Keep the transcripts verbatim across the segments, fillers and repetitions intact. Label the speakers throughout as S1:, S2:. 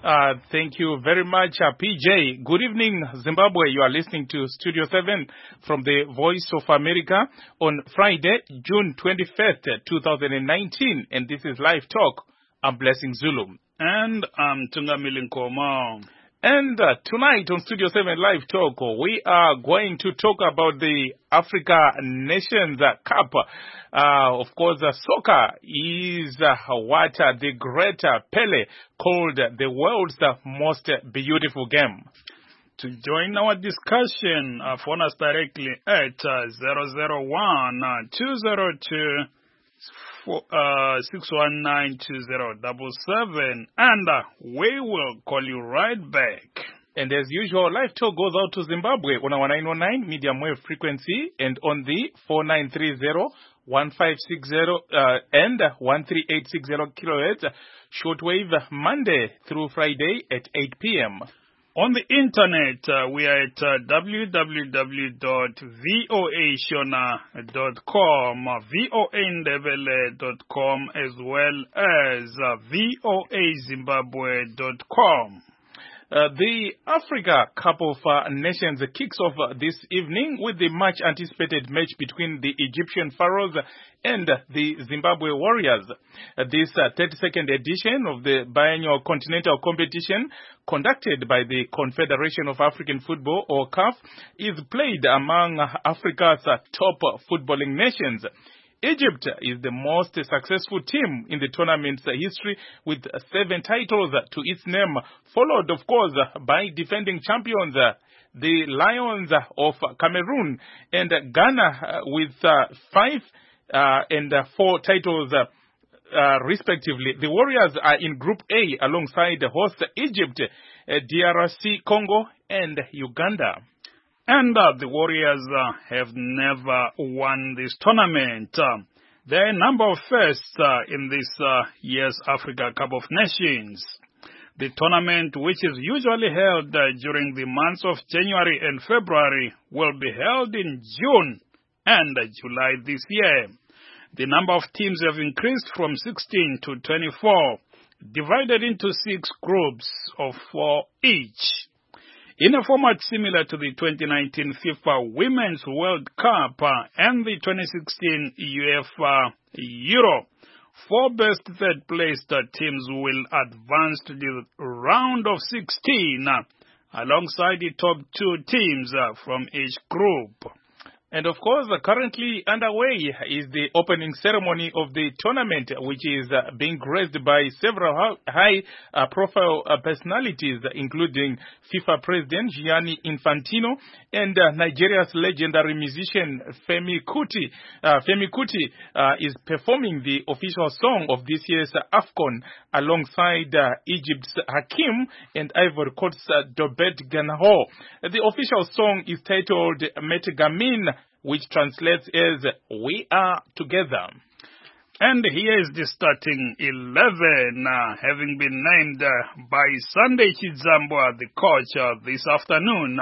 S1: Uh, thank you very much, uh, P J. Good evening, Zimbabwe. You are listening to Studio seven from the Voice of America on Friday, June twenty-fifth, twenty nineteen. And this is Live Talk. I'm Blessing Zulu.
S2: And I'm Tungamili Nkomo.
S1: And uh, tonight on Studio seven Live Talk, we are going to talk about the Africa Nations Cup. Uh, of course, uh, soccer is uh, what uh, the great uh, Pele called the world's uh, most beautiful game.
S2: To join our discussion, uh, phone us directly at uh, zero zero one, two zero two, six one nine two zero seven seven, and uh, we will call you right back.
S1: And as usual, Live Talk goes out to Zimbabwe on our nine oh nine medium wave frequency and on the four nine three zero, one five six zero uh, and one three eight six zero kilohertz shortwave Monday through Friday at eight p.m.
S2: On the internet, uh, we are at uh, w w w dot voa shona dot com, uh, voandebele dot com, as well as uh, voa zimbabwe dot com.
S1: Uh, the Africa Cup of uh, Nations kicks off uh, this evening with the much-anticipated match between the Egyptian Pharaohs and the Zimbabwe Warriors. Uh, this uh, thirty-second edition of the biannual continental competition, conducted by the Confederation of African Football, or C A F, is played among Africa's uh, top footballing nations. Egypt is the most successful team in the tournament's history with seven titles to its name, followed, of course, by defending champions, the Lions of Cameroon, and Ghana with five uh, and four titles uh, respectively. The Warriors are in Group A alongside host Egypt, D R C Congo, and Uganda.
S2: And uh, the Warriors uh, have never won this tournament. Uh, there are a number of firsts uh, in this uh, year's Africa Cup of Nations. The tournament, which is usually held uh, during the months of January and February, will be held in June and uh, July this year. The number of teams have increased from sixteen to twenty-four, divided into six groups of four each. In a format similar to the twenty nineteen FIFA Women's World Cup uh, and the twenty sixteen UEFA Euro, four best third-placed uh, teams will advance to the round of sixteen, uh, alongside the top two teams uh, from each group.
S1: And of course, uh, currently underway is the opening ceremony of the tournament, which is uh, being graced by several high-profile uh, uh, personalities, including FIFA President Gianni Infantino and uh, Nigeria's legendary musician Femi Kuti. Uh, Femi Kuti uh, is performing the official song of this year's AFCON alongside uh, Egypt's Hakim and Ivory Coast's uh, Dobet Ganaho. The official song is titled Metgamin, which translates as "We Are Together."
S2: And here is the starting eleven, uh, having been named uh, by Sunday Chidzambwa, the coach, uh, this afternoon.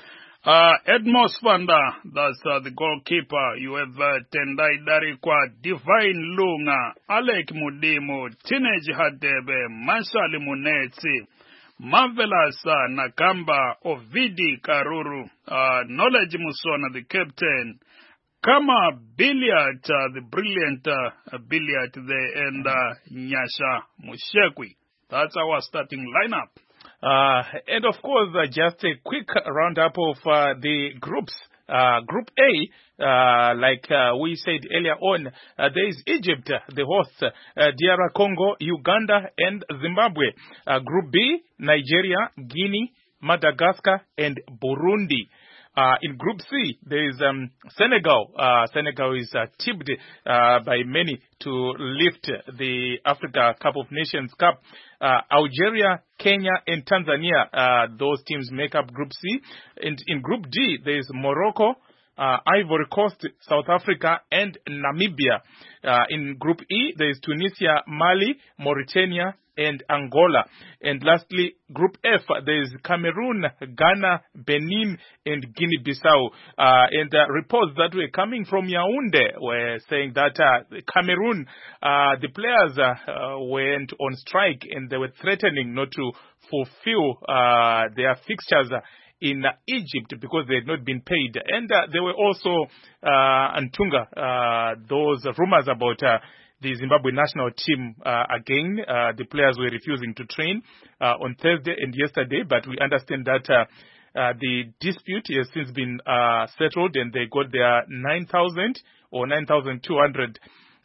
S2: Uh, Edmos Fanda, that's uh, the goalkeeper. You have uh, Tendai Darikwa, Divine Lunga, Alec Mudimu, Teenage Hadebe, Mashali Munetsi, Marvelous uh, Nakamba, Ovidi Karuru, uh, Knowledge Musona, the captain, Kama Billiard, uh, the brilliant uh, Billiard there, and uh, Nyasha Mushekwi. That's our starting lineup.
S1: Uh, and of course, uh, just a quick roundup of uh, the groups. Uh, Group A, uh, like uh, we said earlier on, uh, there is Egypt, the host, uh, D R Congo, Uganda, and Zimbabwe. Uh, Group B, Nigeria, Guinea, Madagascar, and Burundi. Uh, in Group C, there is um, Senegal. Uh, Senegal is uh, tipped uh, by many to lift the Africa Cup of Nations Cup. Uh, Algeria, Kenya, and Tanzania, uh, those teams make up Group C. And in Group D, there is Morocco, uh, Ivory Coast, South Africa, and Namibia. Uh, in Group E, there is Tunisia, Mali, Mauritania, and Angola. And lastly, Group F, there is Cameroon, Ghana, Benin, and Guinea-Bissau. Uh, and uh, reports that were coming from Yaoundé were saying that uh, Cameroon, uh, the players uh, uh, went on strike and they were threatening not to fulfill uh, their fixtures in uh, Egypt because they had not been paid. And uh, there were also uh, Antunga, uh, those rumors about uh, the Zimbabwe national team uh, again. Uh, the players were refusing to train uh, on Thursday and yesterday, but we understand that uh, uh, the dispute has since been uh, settled and they got their nine thousand or nine thousand two hundred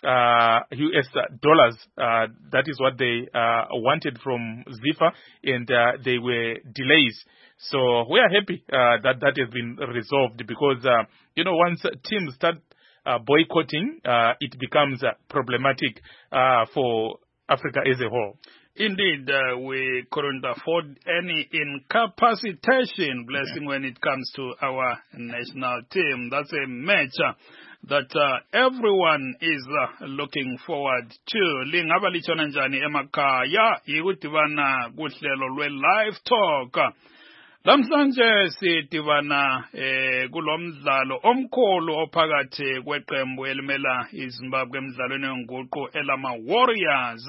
S1: uh, U S dollars. Uh, that is what they uh, wanted from ZIFA, and uh, they were delays. So we are happy uh, that that has been resolved because, uh, you know, once teams start Uh, boycotting, uh, it becomes uh, problematic uh, for Africa as a whole.
S2: Indeed, uh, we couldn't afford any incapacitation, blessing, when it comes to our national team. That's a match uh, that uh, everyone is uh, looking forward to. Lingaba lichona njani emakaya ikudibana kuhlelo lwe-live talk. Lamhlanje sidibana eh kulomdlalo omkhulu ophakathi kweqembu elimela iZimbabwe emidlalweni wenguqu elama Warriors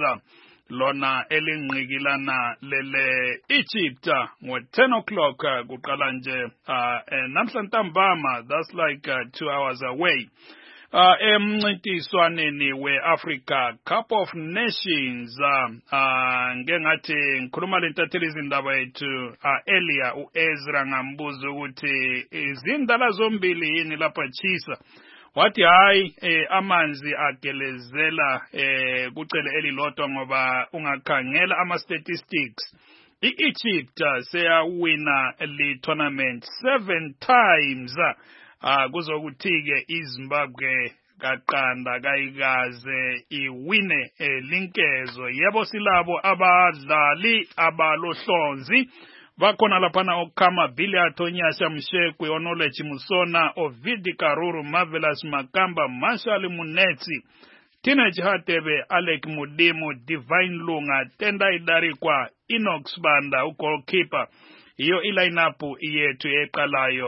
S2: lona elingqikilana lele Egypt ngo ten o'clock kuqala nje namhlanje ntambama. That's like uh, two hours away. Uh, emncintiswaneni we-Africa Cup of Nations uh, uh, ngengathi ngikhuluma lentatheli izindaba yethu uh, earlier uEzra ngambuza ukuthi izindala zombili yini lapha chisa wathi hayi eh, amanzi agelezela eh, kucele elilodwa ngoba ungakhangela ama statistics i-Egypt uh, seyawina le tournament seven times uh, Ah kuzokuthi-ke iZimbabwe kaqanda kayikaze iwine elinkezo. Yebo silabo abadlali abalohlonzi bakhona laphana okukhama Biliato Nyasha Mshekwe, Onolechi Musona, Ovidi Karuru, Marvelous Makamba, Marshall Munetsi, Teenage Hatebe, Alec Mudimu, Divine Lunga, Tendai Darikwa, Inox Banda, goalkeeper. Iyo ilineup yethu eqalayo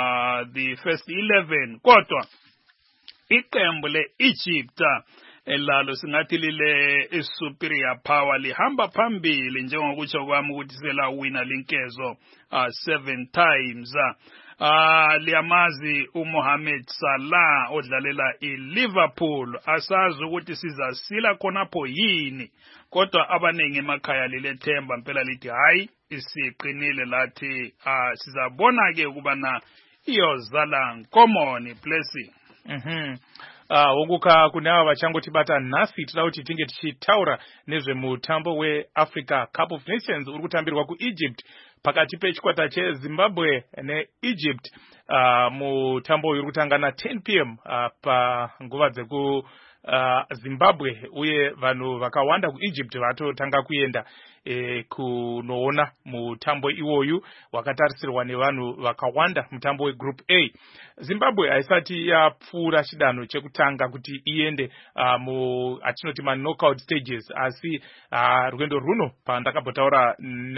S2: uh the first eleven kodwa iqembu le-Egypt elalo singathi lile superior power lihamba phambili njengokutsho kwami ukuthi selawina linkezo uh, seven times uh, liyamazi uMohamed Salah odlalela iLiverpool. Asazi ukuthi sizasila khonapho yini kodwa abaningi emakhaya lilethemba mpela lithi hayi isiqinile lathi uh, sizabona ke ukubana iyozala nkomoni blessing.
S1: Mhm. Ah uh, wokuka kunawa vachangoti bata nasi tauti tinge tichitaura nezvemutambo weAfrica Cup of Nations uri kutambirwa kuEgypt pakati pechikwata cheZimbabwe neEgypt. Uh, mutambo uri kutangana ten p m uh, pa nguva dzeku Uh, Zimbabwe uye vanhu vakawanda kuEgypt vatotanga kuenda e, kunoona mutambo iwoyu wakatarisirwa nevanhu vakawanda mutambo weGroup A. Zimbabwe haisati yapfuura chidanho chekutanga kuti iende uh, mu atinoti ma knockout stages asi uh, rwendo runo pandakabhotaura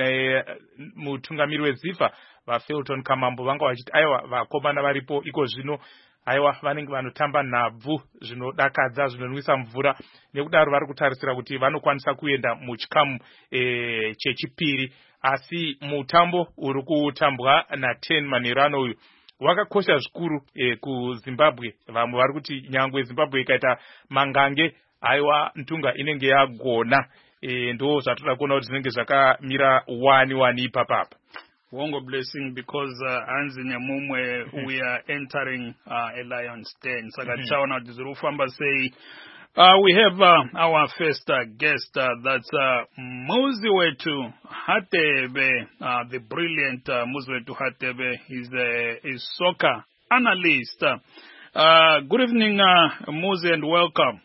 S1: nemutungamiri weZIFA vaFelton Kamambo vanga vachiti aiwa vakomana varipo iko zvino aiwa vanenge vanotamba nhabvu zvinodakadza zvinonwisa mvura nekudaro vari kutarisira kuti vanokwanisa kuenda muchikamu e, chechipiri. Asi mutambo uri kutambwa na ten manherano uyu wakakosha zvikuru e, kuZimbabwe. Vamwe vari kuti nyangwe Zimbabwe ikaita mangange aiwa ntunga inenge yagona e, ndo zvatoda kuona kuti zvinenge zvakamira one one ipapapa.
S2: Wongo blessing because uh, Anzi Nyamumwe mm-hmm. we are entering uh, a lion's den. Sakachaona mm-hmm. Dzurufamba say uh, we have uh, our first uh, guest uh, that's uh, Muziwetu Hatebe, uh, the brilliant uh, Muziwetu Hatebe. He's a, a soccer analyst. Uh, good evening, uh, Muzi, and welcome.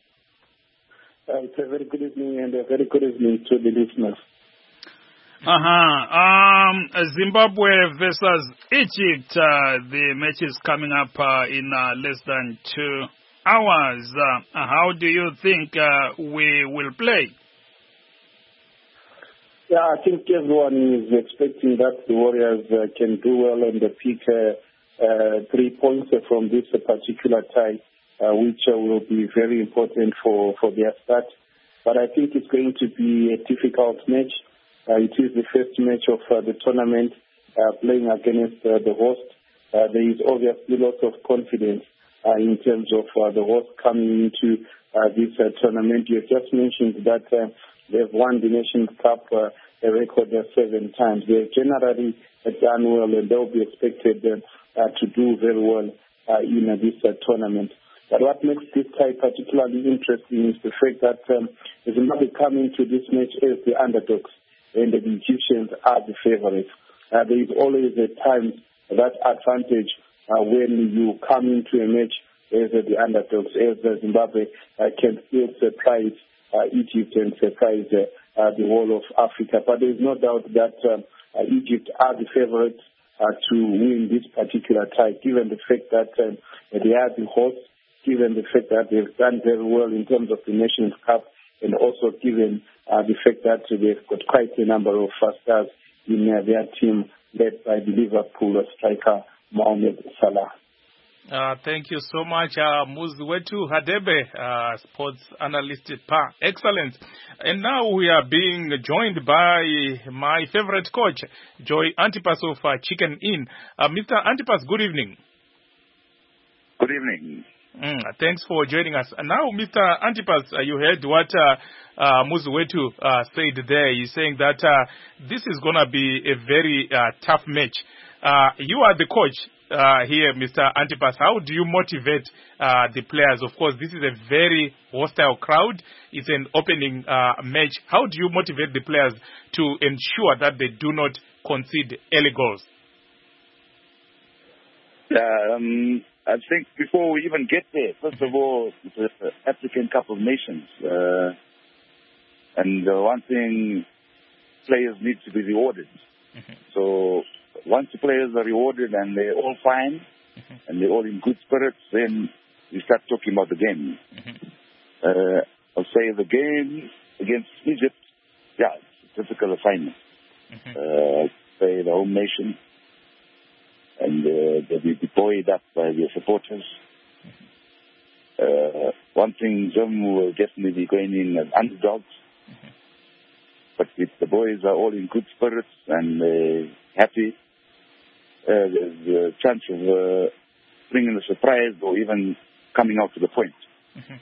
S3: Uh, it's a very good evening and a very good evening to the listeners.
S2: Uh-huh. Um, Zimbabwe versus Egypt. Uh, the match is coming up uh, in uh, less than two hours. Uh, how do you think uh, we will play?
S3: Yeah, I think everyone is expecting that the Warriors uh, can do well and uh, pick uh, uh, three points from this uh, particular tie, uh, which uh, will be very important for, for their start. But I think it's going to be a difficult match. Uh, it is the first match of uh, the tournament, uh, playing against uh, the host. Uh, there is obviously lots of confidence uh, in terms of uh, the host coming into uh, this uh, tournament. You have just mentioned that uh, they've won the Nations Cup uh, a record of seven times. They've generally done well, and they'll be expected uh, uh, to do very well uh, in uh, this uh, tournament. But what makes this tie particularly interesting is the fact that um, Zimbabwe come into this match as the underdogs, and the Egyptians are the favorites. Uh, there is always a time that advantage uh, when you come into a match as uh, the underdogs, as uh, Zimbabwe uh, can still surprise uh, Egypt and surprise uh, uh, the whole of Africa. But there is no doubt that uh, uh, Egypt are the favorites uh, to win this particular tie, given the fact that uh, they are the hosts, given the fact that they've done very well in terms of the Nations Cup, and also given uh, the fact that they've got quite a number of uh, stars in uh, their team, led by the Liverpool striker Mohamed Salah.
S1: Uh, thank you so much, uh, Muziwetu Hadebe, uh, sports analyst par excellence. And now we are being joined by my favorite coach, Joy Antipas of uh, Chicken Inn. Uh, Mister Antipas, good evening.
S4: Good evening.
S1: Mm, thanks for joining us. And now, Mister Antipas, uh, you heard what uh, uh, Muziwetu uh, said there. He's saying that uh, this is going to be a very uh, tough match. Uh, you are the coach. Uh, here, Mister Antipas, how do you motivate uh, the players? Of course, this is a very hostile crowd. It's an opening uh, match. How do you motivate the players to ensure that they do not concede early goals?
S4: Um, I think before we even get there, first of all, it's the African Cup of Nations. Uh, and uh, one thing, players need to be rewarded. Mm-hmm. So once the players are rewarded and they're all fine, mm-hmm. and they're all in good spirits, then we start talking about the game. Mm-hmm. Uh, I'll say the game against Egypt, yeah, it's a difficult assignment. Mm-hmm. Uh, say the home nation, and uh, they'll be buoyed up by their supporters. Mm-hmm. Uh, one thing, Zim will definitely be going in as underdogs. Mm-hmm. But if the boys are all in good spirits and uh, happy, Uh, there's a chance of uh, bringing a surprise or even coming out to the point.
S1: Mm-hmm.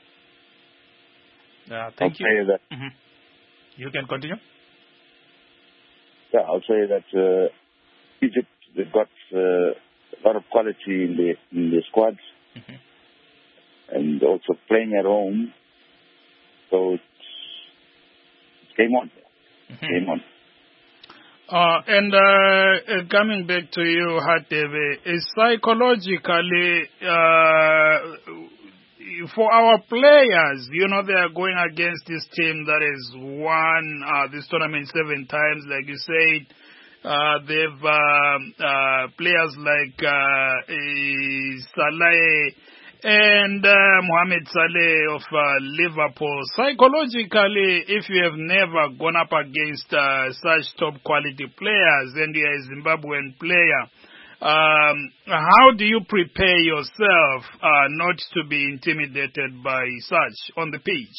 S1: Uh, thank
S4: I'll
S1: you.
S4: Say that,
S1: mm-hmm. You can continue.
S4: Yeah, I'll say that uh, Egypt, they've got uh, a lot of quality in the in their squads, mm-hmm. and also playing at home. So it's, it's game on. Mm-hmm. Game on.
S2: Uh, and uh, coming back to you, Hadebe, is psychologically, uh, for our players, you know, they are going against this team that has won uh, this tournament seven times, like you said. Uh, they've uh, uh, players like uh, Salah and uh, Mohamed Salah of uh, Liverpool. Psychologically, if you have never gone up against uh, such top quality players and you're a Zimbabwean player, um, how do you prepare yourself uh, not to be intimidated by such on the pitch?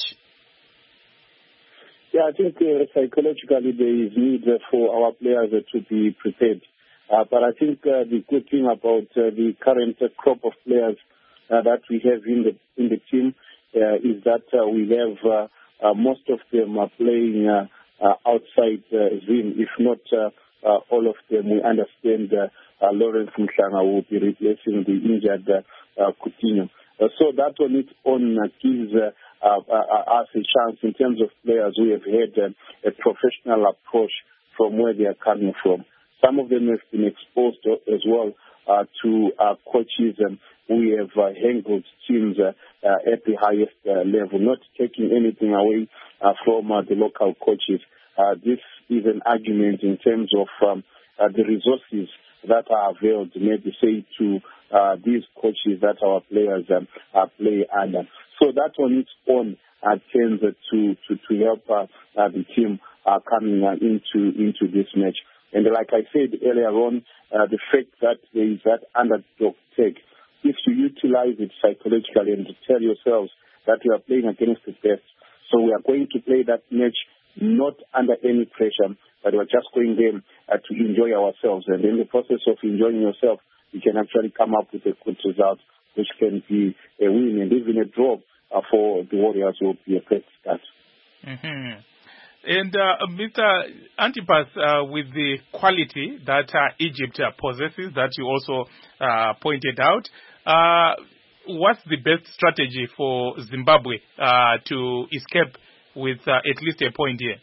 S3: Yeah, I think uh, psychologically there is need uh, for our players uh, to be prepared. Uh, but I think uh, the good thing about uh, the current uh, crop of players Uh, that we have in the in the team uh, is that uh, we have uh, uh, most of them are playing uh, uh, outside uh, Zim, if not uh, uh, all of them. We understand uh, uh, Lawrence Mhlanga will be replacing the injured uh, uh, Coutinho. Uh, so that on its own uh, gives uh, uh, uh, us a chance in terms of players who have had uh, a professional approach from where they are coming from. Some of them have been exposed as well uh, to uh, coaches and we have uh, handled teams uh, uh, at the highest uh, level, not taking anything away uh, from uh, the local coaches. Uh, this is an argument in terms of um, uh, the resources that are availed, maybe say, to uh, these coaches that our players um, uh, play under. So that on its own uh, tends uh, to, to, to help uh, uh, the team uh, coming uh, into into this match. And like I said earlier on, uh, the fact that there is that underdog take, if you utilize it psychologically and to tell yourselves that you are playing against the best, so we are going to play that match not under any pressure, but we're just going there uh, to enjoy ourselves. And in the process of enjoying yourself, you can actually come up with a good result, which can be a win, and even a draw uh, for the Warriors will be a great start.
S1: Mm-hmm. And uh, Mister Antipas, uh, with the quality that uh, Egypt uh, possesses, that you also uh, pointed out, uh, what's the best strategy for Zimbabwe uh, to escape with uh, at least a point here?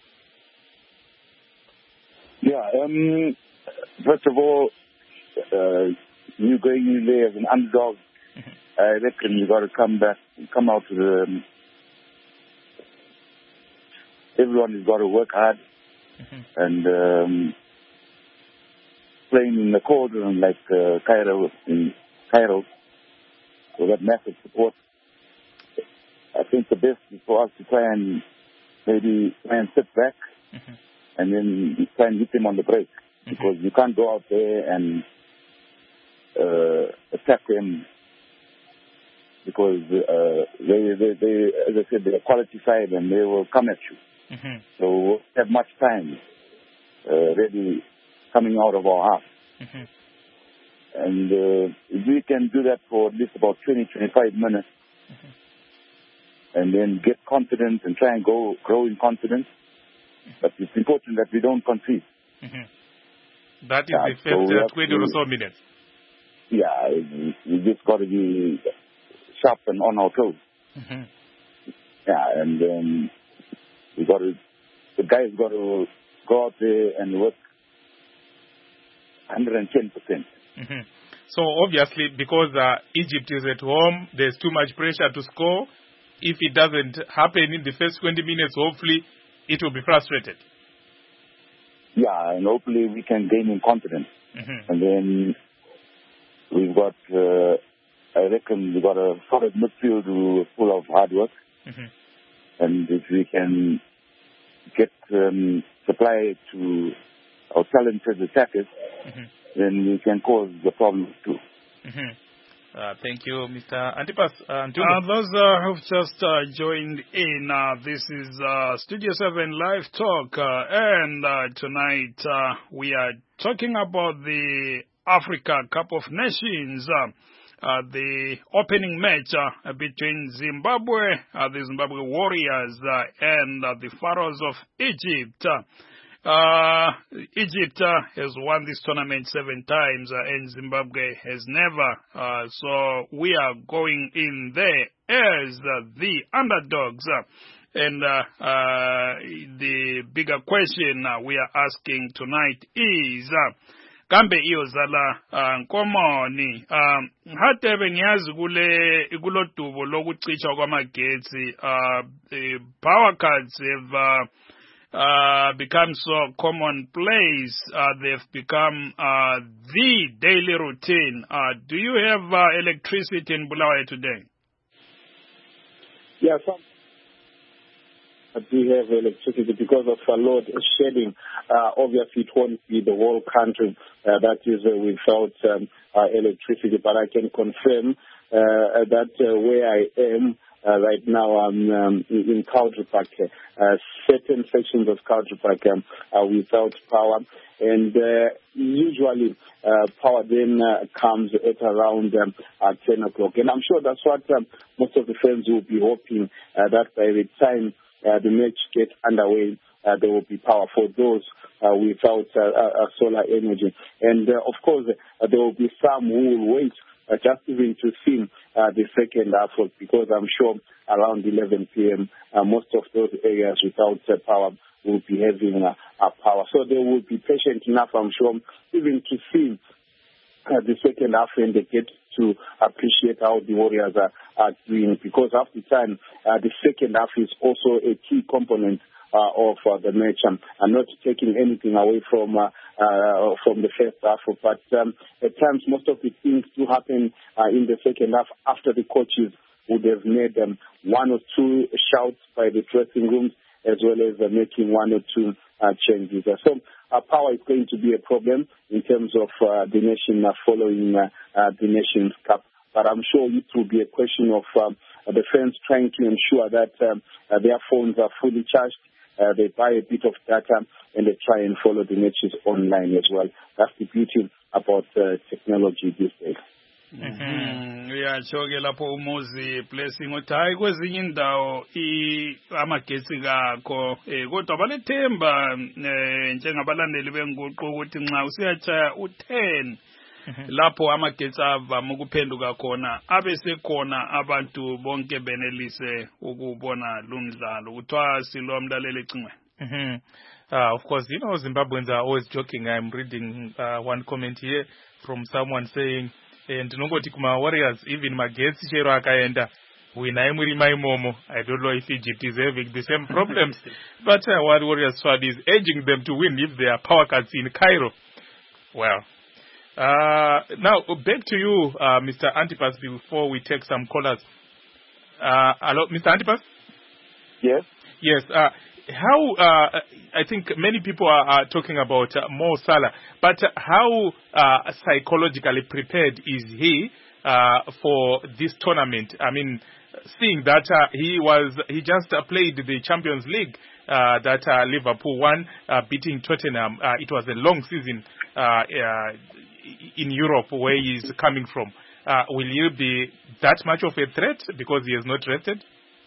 S4: Yeah, um, first of all, uh, you going in there as an underdog, mm-hmm. I reckon you got to come back, come out to the. Um, everyone has got to work hard, mm-hmm. and um, playing in the cauldron like uh, Cairo in Cairo, with that massive support. I think the best is for us to try and maybe try and sit back, mm-hmm. and then try and hit them on the break, mm-hmm. because you can't go out there and uh, attack them, because uh, they, they, they, as I said, they're quality side and they will come at you. Mm-hmm. So we won't have much time uh, really coming out of our half. Mm-hmm. And uh, if we can do that for at least about twenty to twenty-five minutes, mm-hmm. and then get confidence and try and go grow in confidence. Mm-hmm. But it's important that we don't concede.
S1: Mm-hmm. That is yeah, the first so uh, twenty or so minutes.
S4: Yeah, we just got to be sharp and on our toes. Mm-hmm. Yeah, and um, we got to, the guys got to go out there and work one hundred ten percent.
S1: Mm-hmm. So obviously, because uh, Egypt is at home, there's too much pressure to score. If it doesn't happen in the first twenty minutes, hopefully it will be frustrated.
S4: Yeah, and hopefully we can gain in confidence. Mm-hmm. And then we've got, uh, I reckon we've got a solid midfield who is full of hard work. Mm-hmm. And if we can get um, supply to our talented attackers, mm-hmm. then we can cause the problem too.
S1: Mm-hmm. Uh, thank you, Mister Antipas. Uh,
S2: uh, those uh, who've just uh, joined in, uh, this is uh, Studio seven Live Talk, uh, and uh, tonight uh, we are talking about the Africa Cup of Nations, uh, uh, the opening match uh, between Zimbabwe, uh, the Zimbabwe Warriors, uh, and uh, the Pharaohs of Egypt. Uh, Uh, Egypt uh, has won this tournament seven times, uh, and Zimbabwe has never. Uh, so we are going in there as uh, the underdogs. Uh, and uh, uh, the bigger question uh, we are asking tonight is, uh, kambe iyozala uh, nkomoni um hatebe ngiyazi kule kulodubo lokucitsha kwamagetsi uh the power cuts have uh, Uh, become so commonplace. Uh, they've become uh, the daily routine. Uh, do you have uh, electricity in Bulawayo today?
S3: Yes, we have electricity because of uh, load shedding. Uh, obviously, it won't be the whole country uh, that is uh, without um, uh, electricity, but I can confirm uh, that uh, where I am, Uh, right now I'm um, in Country Park. Uh, certain sections of Country Park um, are without power, and uh, usually uh, power then uh, comes at around um, uh, ten o'clock. And I'm sure that's what um, most of the fans will be hoping, uh, that by the time uh, the match gets underway, uh, there will be power for those uh, without uh, uh, solar energy. And uh, of course, uh, there will be some who will wait Uh, just even to see uh, the second half, because I'm sure around eleven p.m. Uh, most of those areas without uh, power will be having uh, uh, power. So they will be patient enough, I'm sure, even to see uh, the second half when they get to appreciate how the Warriors are, are doing, because half the time uh, the second half is also a key component Uh, of uh, the match. Um, I'm not taking anything away from uh, uh, from the first half, but um, at times most of the things do happen uh, in the second half after the coaches would have made um, one or two shouts by the dressing rooms, as well as uh, making one or two uh, changes. Uh, so uh, power is going to be a problem in terms of uh, the nation uh, following uh, uh, the Nations Cup. But I'm sure it will be a question of um, the fans trying to ensure that um, uh, their phones are fully charged. Uh, they buy a bit of data and they try and follow the matches online as well. That's the beauty about uh, technology these days.
S2: Mhm uyatsho ke lapho umuzi blessing uthi hayi kwezinye indawo amagetsi kakho eh kodwa balethemba njengabalandeli benguqu ukuthi nxa usiyatshaya u10 lapho amagetsi avama ukuphenduka khona abe sekhona abantu bonke benelise ukubona lumdlalo kuthiwa silo mlaleli ecingweni.
S1: Mhm Uh, of course, you know, Zimbabweans are always joking. I'm reading uh, one comment here from someone saying, and nobody kuma Warriors, even Magetsi chero akaenda, winaimuri maimomo. I don't know if Egypt is having the same problems, but uh, what Warriors squad is urging them to win if there are power cuts in Cairo. Well, uh, now back to you, uh, Mister Antipas, before we take some callers. Uh, hello, Mister Antipas?
S4: Yes.
S1: Yes. Uh, How, uh, I think many people are, are talking about uh, Mo Salah, but how uh, psychologically prepared is he uh, for this tournament? I mean, seeing that uh, he was, he just uh, played the Champions League uh, that uh, Liverpool won, uh, beating Tottenham. Uh, it was a long season uh, uh, in Europe where he is coming from. Uh, will he be that much of a threat because he has not rested?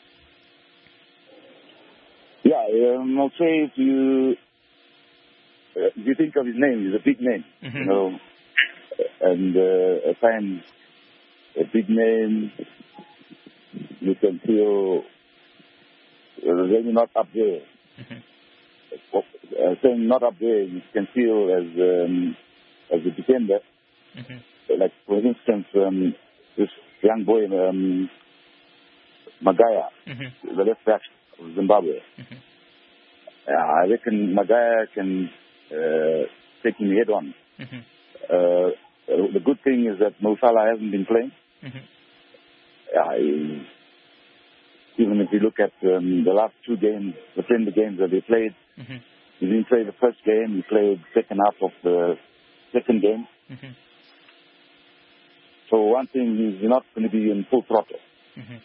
S4: Yeah, um, I'll say if you, uh, if you think of his name, he's a big name, mm-hmm. you know, and uh, at times a big name, you can feel uh, really not up there. Mm-hmm. Uh, saying not up there, you can feel as um, as a defender. Mm-hmm. Like, for instance, um, this young boy, um, Magaya, mm-hmm. the left back of Zimbabwe. Mm-hmm. Uh, I reckon Magaya can uh, take him head on. Mm-hmm. Uh, the good thing is that Mo Salah hasn't been playing. Mm-hmm. Uh, he, even if you look at um, the last two games, the friendly games that they played, mm-hmm. he didn't play the first game. He played second half of the second game. Mm-hmm. So one thing, he's not going to be in full throttle. Mm-hmm.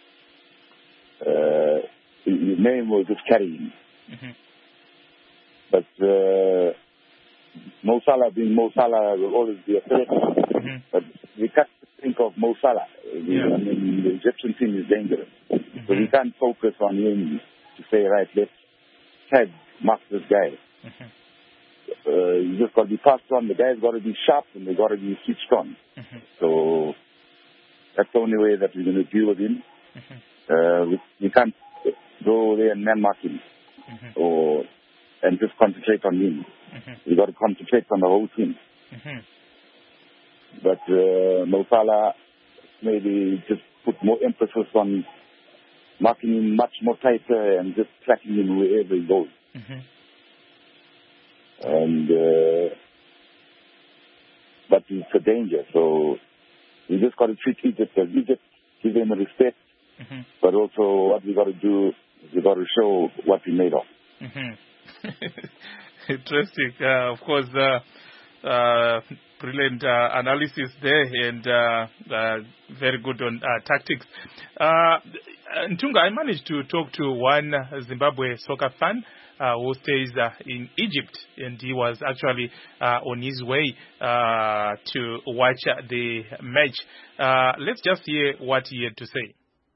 S4: Uh, his name will just carry him. Mm-hmm. But uh, Mo Salah being Mo Salah will always be a threat. Mm-hmm. But we can't think of Mo Salah. Yeah. I mean, the Egyptian team is dangerous. Mm-hmm. So we can't focus on him to say, right, let's tag mark this guy. Mm-hmm. Uh, you just got to be fast on. The guy's got to be sharp and they got to be switched on. Mm-hmm. So that's the only way that we're going to deal with him. Mm-hmm. Uh, we, we can't go there and man mark him. Mm-hmm. Or and just concentrate on him. Mm-hmm. You got to concentrate on the whole team. Mm-hmm. But uh, Mo Salah maybe just put more emphasis on marking him much more tighter and just tracking him wherever he goes. Mm-hmm. And uh, but it's a danger. So we just got to treat Egypt as Egypt, give them respect. Mm-hmm. But also what we got to do is we got to show what we made of.
S1: Mm-hmm. Interesting. Uh, of course, uh, uh, brilliant uh, analysis there and uh, uh, very good on uh, tactics. Uh, Ntunga, I managed to talk to one Zimbabwe soccer fan uh, who stays uh, in Egypt, and he was actually uh, on his way uh, to watch uh, the match. Uh, let's just hear what he had to say.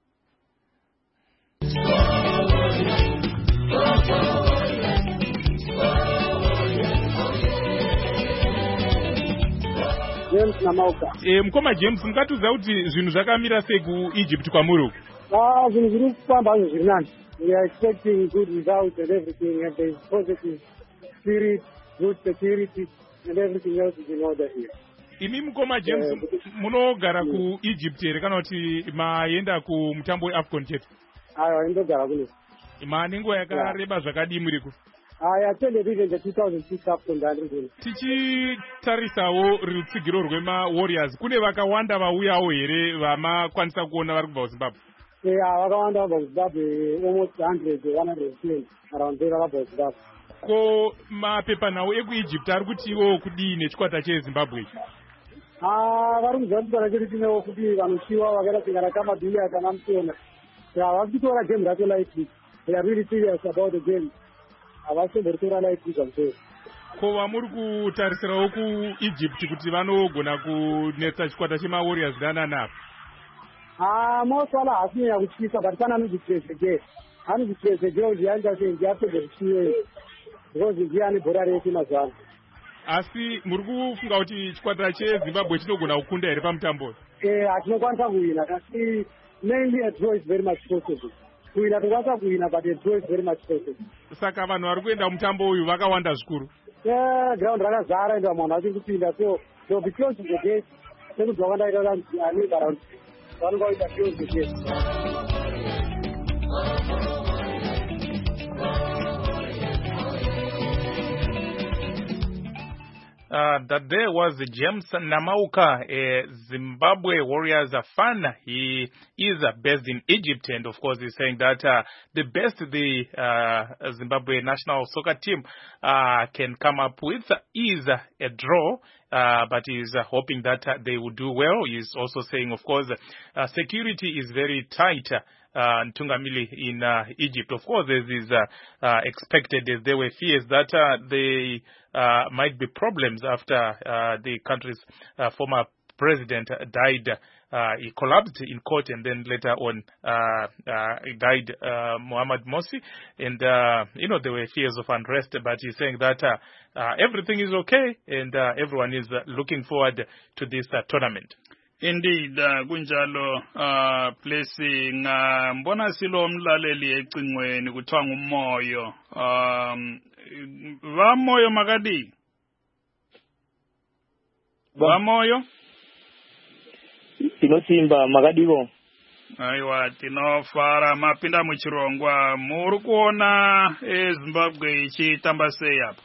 S5: James Namauka.
S1: Eh, mkoma James, mkatuza kuti zvinhu zvakamira sei ku Egypt kwamuri uku?
S5: Ah, zvinhu zviri kufamba zviri nani. We are expecting good results and everything, and there is positive spirit, good security, and everything else is in order here.
S1: Imi mkoma James, uh, munogara ku Egypt here kana kuti maenda ku mutambo weAfcon chete?
S5: Aiwa, ndogara kuno.
S1: Manengo yakareba zvakadii muri ku?
S5: I attended even the two thousand six Afcon Dandri.
S1: Tichitarisawo rutsigiro rwema Warriors, kune vakawanda vauyawo here vamakwanisa kuona vari kubva kuZimbabwe?
S5: Yeah, vakawanda vabva kuZimbabwe almost one hundred one hundred ten around there vakabva kuZimbabwe.
S1: Ko mapepanhau ekuEgypt ari kutiwo kudii nechikwata cheZimbabwe ichi?
S5: Ah, vari kuziva kuti chikwata chedu chinewo kuti vanoshiwa vakaita singana Kamabiya kana Musona. Yeah, vari kutora game racho lightly. They are really serious about the game. Havasombotora lightly zvamsoro.
S1: Ko vamuri kutarisirawo kuEgypt kuti vanogona kunetsa chikwata chemaWarriors nananapo?
S5: Ah, mosala hasinya kutyisa but pana anozvitrezveke. Anozvitrezveke kuti yaita sei ndiyapedza kuchiwe. Because ndiyani bhora rese mazuva ano.
S1: Asi muri kufunga kuti chikwata cheZimbabwe chinogona kukunda here pamutambo?
S5: Eh, hatinokwanisa kuwina kasi mainly a draw is very much possible. Kuwina tokwanisa kuwina but a draw is very much possible.
S1: Saka vanhu vari kuenda mutambo uyu vakawanda zvikuru.
S5: Yeah, ground rakazara ende vamwe vanhu vachiri kupinda so so be close to the gate. Sekuti wakandaita kuti anenge around vanenge vaita close to the gate.
S1: Uh, that there was James Namauka, a Zimbabwe Warriors fan. He is uh, based in Egypt, and of course he's saying that uh, the best the uh, Zimbabwe national soccer team uh, can come up with is uh, a draw. Uh, but he's uh, hoping that uh, they will do well. He's also saying, of course, uh, security is very tight uh, Tungamili in uh, Egypt. Of course, this is uh, uh, expected. There were fears that uh, they uh, might be problems after uh, the country's uh, former president died. Uh, he collapsed in court, and then later on uh, uh, he died, uh, Mohamed Morsi. And, uh, you know, there were fears of unrest, but he's saying that uh, uh, everything is okay, and uh, everyone is uh, looking forward to this uh, tournament.
S2: Indeed, uh, kunjalo uh, placing uh, mbona silo mlaleli ecingweni kuthiwa nguMoyo. Um, va Moyo Makadi? Va Moyo?
S6: Tinosimba Makadivo.
S2: Aiwa, tinofara mapinda muchirongwa. Muri kuona eZimbabwe ichitamba sei apo?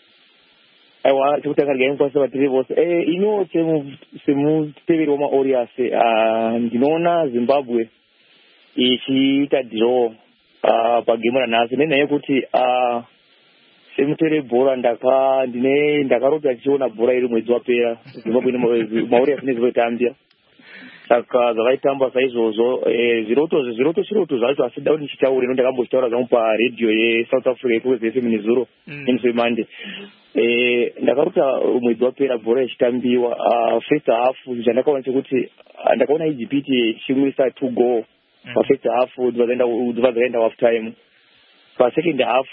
S6: Aiwa, tikutanga game kwa sabatiri vose. Eh, ino semu semu teveri wama Warriors. Ah, ndinoona Zimbabwe ichiita draw ah pa game ra nhasi. Nenaye kuti ah semu tere bhora ndaka ndine ndakarota chiona bhora iri mwedzi wapera. Zimbabwe ine Warriors nezvotambia. Saka zvavaitamba saizvozvo zviroto zviroto chiroto zvacho asi da kuti chitaure ndakambozvitaura zvangu paredhiyo yeSouth Africa yePoezi F M Nizuro Wednesday Monday. Eh ndakarota mwedzi wapera bhora ichitambiwa first half zvandakaona kuti ndakaona Egypt ichimwisa two goal pa first half dzvaenda dzvaenda half time. Pa second half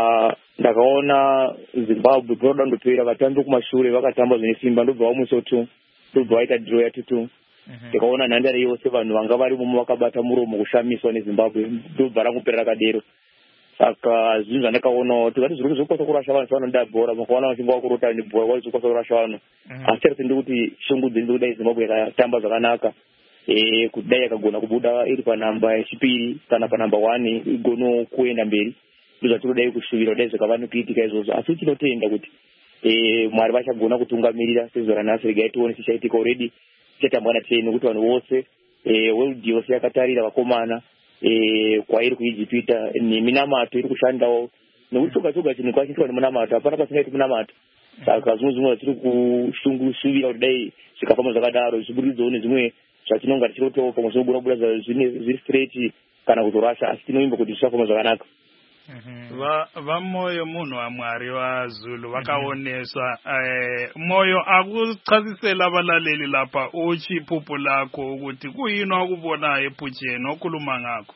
S6: ndakaona Zimbabwe bhora ndopera vatambi kumashure vakatamba zvine simba ndobva vamuso two ndobva vaita draw ya two two. Ndikaona nhandare yose vanhu vanga vari mumo vakabata muromo kushamiswa neZimbabwe ndobva rangopera rakadero. Saka zvinhu zvandakaona tikati zviri kuzokwanisa kurasha vanhu vanoda bhora makaona vachingwa kurota nebhora kwazokwanisa kurasha vanhu asi chero ndi kuti shungu dzinzi kudai Zimbabwe yakatamba zvakanaka eh kudai yakagona kubuda iri panamba yechipiri kana panamba one igono kuenda mberi ndozvatodai kushuvira kudai zvakavanokuitika izvozvo asi tinotenda kuti eh Mwari vachagona kutungamirira sezvo nhasi regai tione chichaitika already chetambwa na ten kuti vanhu vose eh world yose yakatarira vakomana eh kwairi kuEgypt neminamato iri kushandawo nekuti toka toka chinhu kwachitwa nemunamato hapana pasingaiti munamato. Saka zvimwe zvimwe tiri kushungusuvira kuti dai zvikafamba zvakadaro zviburidzowo nezvimwe zvatinonga tichirotowo pamwe zvinogona kubuda zvine zviri straight kana kutorasha asi tinoimba kuti zvisafamba zvakanaka.
S2: Va va Moyo munhu waMwari waZulu vakaoneswa eh Moyo akuchazisela abalaleli lapha uchiphupho lakho ukuthi kuyini wakubona ephutsheni okhuluma ngakho.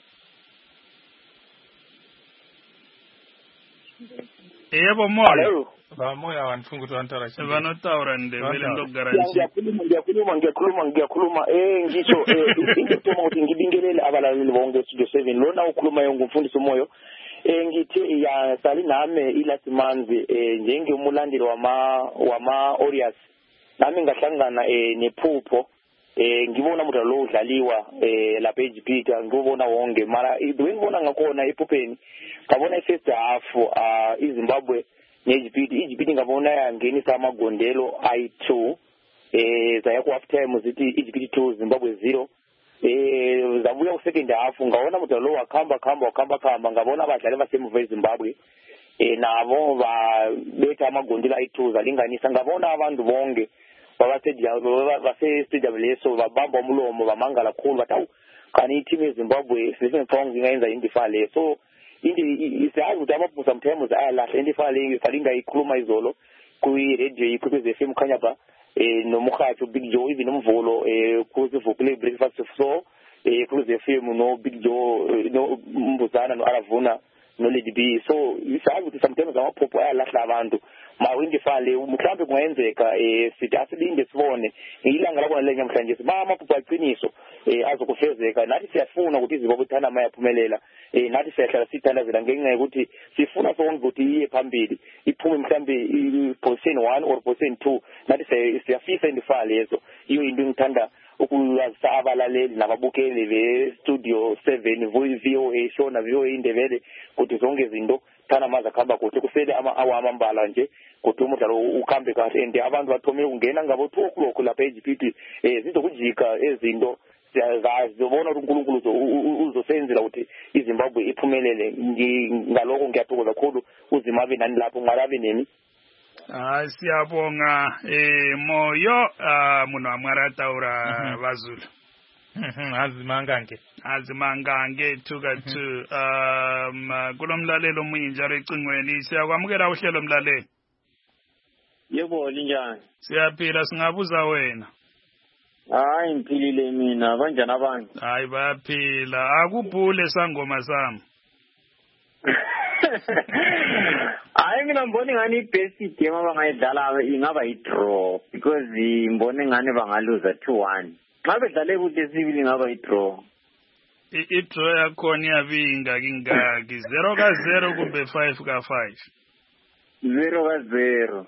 S2: Yebo Moyo.
S1: Va Moyo awanifuna ukuthi wantara
S2: chini. Vanotaura ndebele ndogaranti.
S6: Ngiyakhuluma ngiyakhuluma ngiyakhuluma ngiyakhuluma eh ngisho eh ngitoma ukuthi ngibingelele abalaleli bonke Studio seven lona ukhuluma ngumfundisi Moyo. Ngithe ya sali nami ilast month njengemulandeli wama wama Warriors nami ngahlangana nephupho ngibona umuntu lo udlaliwa lapha eEgypt ngibona wonke mara ngibona ngakhona ephupheni ngabona ifirst half iZimbabwe neEgypt iEgypt ngabona yangenisa amagondelo ayi two eh zaya ku half time zithi Egypt two Zimbabwe zero eh zabuya ku second half ngabona ukuthi lo wakhamba khamba wakhamba khamba ngabona abadlali basemuva eZimbabwe eh nabo ba betha amagondela ayithuza linganisa ngabona abantu bonke baba stadium base stadium leso babamba umlomo bamangala kakhulu bathu kanti team eZimbabwe sesingithonga ingayenza indifa le so indi isazi ukuthi amaphusa sometimes ayalahla indifa le falinga ikhuluma izolo ku radio ikhuze F M Khanyapa eh nomukhathi Big Joe even umvulo eh kuze vukule breakfast so eh kuze F M no Big Joe no Mbuzana no Aravuna no Lady B so isazi ukuthi sometimes amaphupho ayalahla abantu mawindi fale mhlambe kungenzeka eh sithi asilinde sibone ilanga lakho lenye namhlanje ba amaphupho aqiniso eh azokufezeka nathi siyafuna ukuthi izibo buthana mayaphumelela eh nathi siyahlala sithandazela ngenxa yokuthi sifuna sonke ukuthi iye phambili iphume mhlambe position one or position two nathi siyafisa indifale lezo iyo into ngithanda ukuyazisa abalaleli nababukeli be studio seven V O A show na V O A indebele ukuthi zonke izinto thana maza khamba kuthi kusele ama awama mbala nje kuthi umdlalo ukhambe kahle and abantu bathome ukungena ngabo two o'clock lapha e G P T eh zizokujika ezinto siyazibona ukuthi uNkulunkulu uzosenzela ukuthi iZimbabwe iphumelele ngaloko ngiyathokoza kakhulu uzimabe nani lapho ngalabe nini
S2: hayi siyabonga eh moyo munhu amwarataura vazulu
S1: azimangange
S2: azimangange thuka two um kulomlalelo omunye njalo ecingweni siyakwamukela uhlelo mlaleli
S7: yebo linjani
S2: siyaphila singabuza wena
S7: hayi ngiphilile mina kanjani abantu
S2: hayi bayaphila akubhule sangoma sami
S7: hayi mina ngibona ngani ibest game abangayidlala ingaba i-draw because ngibona ngani bangaluza two one xa bedlale kude sibili ngaba i-draw
S2: i-draw yakhona iyabinga kingaki zero ka zero kumbe five ka five
S7: zero ka zero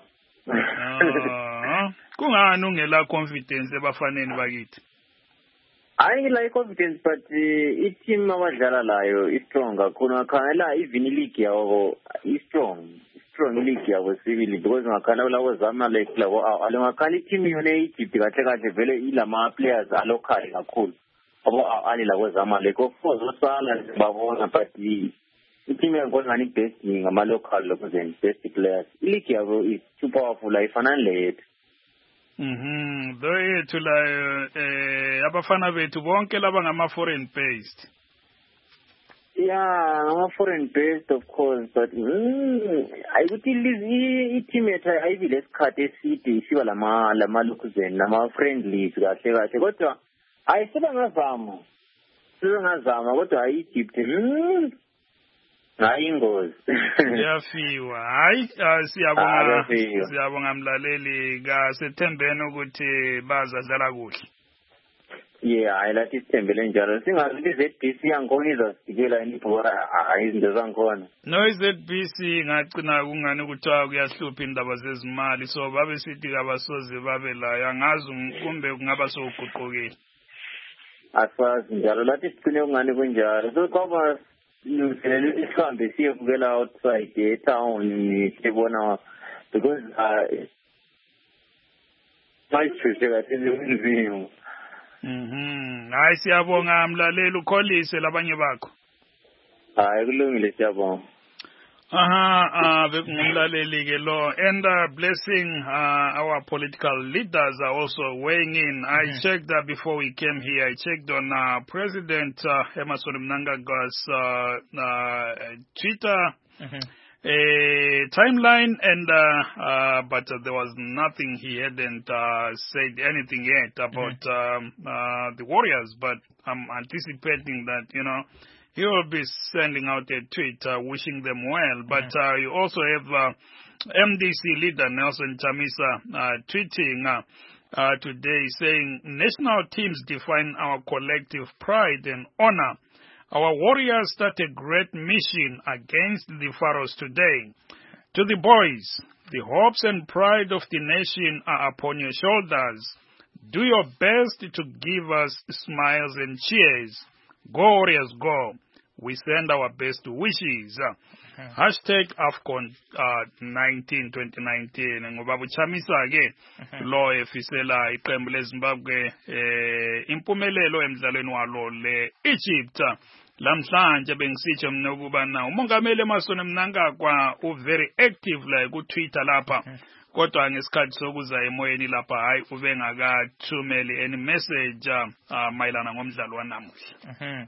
S2: kungani ungela confidence ebafaneni bakithi
S7: hayi ngila i-confidence but i-team abadlala layo i-strong kakhulu ngakhanela even i-league yabo i-strong strong league yabo sibili because ngakhanela labo Zamalek labo alingakhala i-team yona e-Egypt kahle kahle vele ilama players alocal kakhulu abo ali labo Zamalek of course osala babona but i-team yabo ngani best ngama local lokho then best players i-league yabo is too powerful ayifana lethu
S2: Mhm lo yethu la eh abafana bethu bonke laba ngama foreign based
S7: yeah ngama foreign based of course but ayikuthi i team yethu ayibile esikhathi eside isiba lama lama lokuzeni lama friendlies kahle kahle kodwa ayisebengazama sebengazama kodwa ayi Egypt hayi ingozi
S2: yafiwa hayi siyabonga siyabonga mlaleli ka sethembeni ukuthi bazadlala kuhle
S7: yeah ayilathi sithembele njalo singazi Z B C yankona izasikela inibhora izinto zankhona
S2: no Z B C ngacina kungani kuthiwa kuyahlupha indaba zezimali so babe sithi kabasoze babe la yangazi kumbe kungaba soguqukile
S7: asazi njalo lathi sicine kungani kunjalo so kwaba ngihlele isihambe siyekela outside etown sibona because uh my future kathini
S2: mhm hayi siyabonga mlaleli ukholise labanye bakho
S7: hayi kulungile siyabonga
S2: aha ah bekungumlaleli ke lo and uh, blessing uh, our political leaders are also weighing in. I mm-hmm. checked that before we came here. I checked on uh, President uh, Emmerson Mnangagwa's uh, uh, Twitter mm-hmm. uh, timeline, and uh, uh, but uh, there was nothing. He hadn't uh, said anything yet about mm-hmm. um, uh, the Warriors. But I'm anticipating that, you know, he will be sending out a tweet uh, wishing them well. But uh, you also have uh, M D C leader Nelson Chamisa uh, tweeting uh, uh, today saying, national teams define our collective pride and honor. Our warriors start a great mission against the Pharaohs today. To the boys, the hopes and pride of the nation are upon your shoulders. Do your best to give us smiles and cheers. Go Warriors, go. we send our best wishes. Uh, hashtag AFCON uh, nineteen twenty nineteen. Ngoba buchamisa ke lo efisela iqembu leZimbabwe eh, impumelelo emdlalweni walo le Egypt. Lamhlanje bengisitsho mina ukuba na umongameli Emmerson Mnangagwa u very active la ku Twitter lapha. Kodwa ngesikhathi sokuza emoyeni lapha hayi ube ngakathumeli any message uh, mayelana ngomdlalo wanamuhla.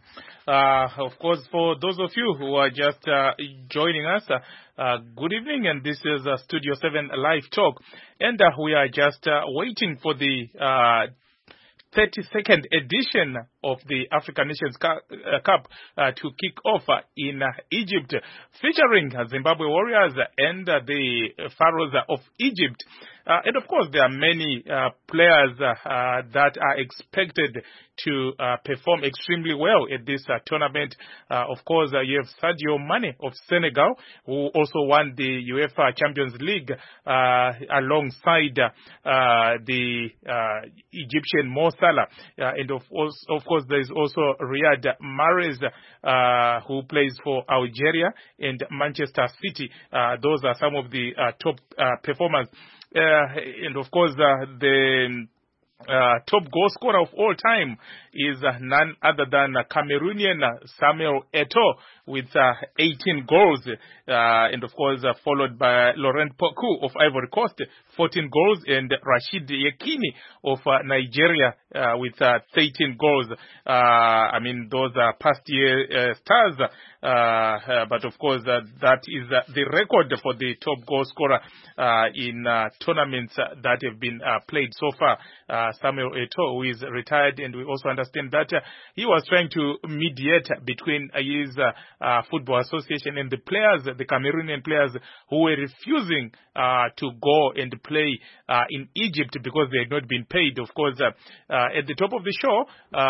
S1: Uh, of course, for those of you who are just uh, joining us, uh, uh, good evening, and this is uh, Studio seven Live Talk, and uh, we are just uh, waiting for the uh, thirty-second edition of the African Nations Cup uh, to kick off uh, in uh, Egypt, featuring uh, Zimbabwe Warriors and uh, the Pharaohs of Egypt. Uh, and of course, there are many uh, players uh, uh, that are expected to uh, perform extremely well at this uh, tournament. Uh, of course, uh, you have Sadio Mane of Senegal, who also won the UEFA Champions League uh, alongside uh, the uh, Egyptian Mo Salah. Uh, and of, of course, there is also Riyad Mahrez, uh, who plays for Algeria and Manchester City. Uh, those are some of the uh, top uh, performers. Uh, and of course, uh, the uh, top goal scorer of all time is uh, none other than uh, Cameroonian uh, Samuel Eto'o with uh, eighteen goals, uh, and of course uh, followed by Laurent Poku of Ivory Coast, fourteen goals, and Rashid Yekini of uh, Nigeria uh, with uh, thirteen goals. Uh, I mean, those are past year uh, stars, uh, uh, but of course uh, that is uh, the record for the top goal scorer uh, in uh, tournaments uh, that have been uh, played so far. Uh, Samuel Eto'o, who is retired, and we also understand that uh, he was trying to mediate between uh, his uh, uh, football association and the players, the Cameroonian players who were refusing uh, to go and play uh, in Egypt because they had not been paid. Of course, uh, uh, at the top of the show,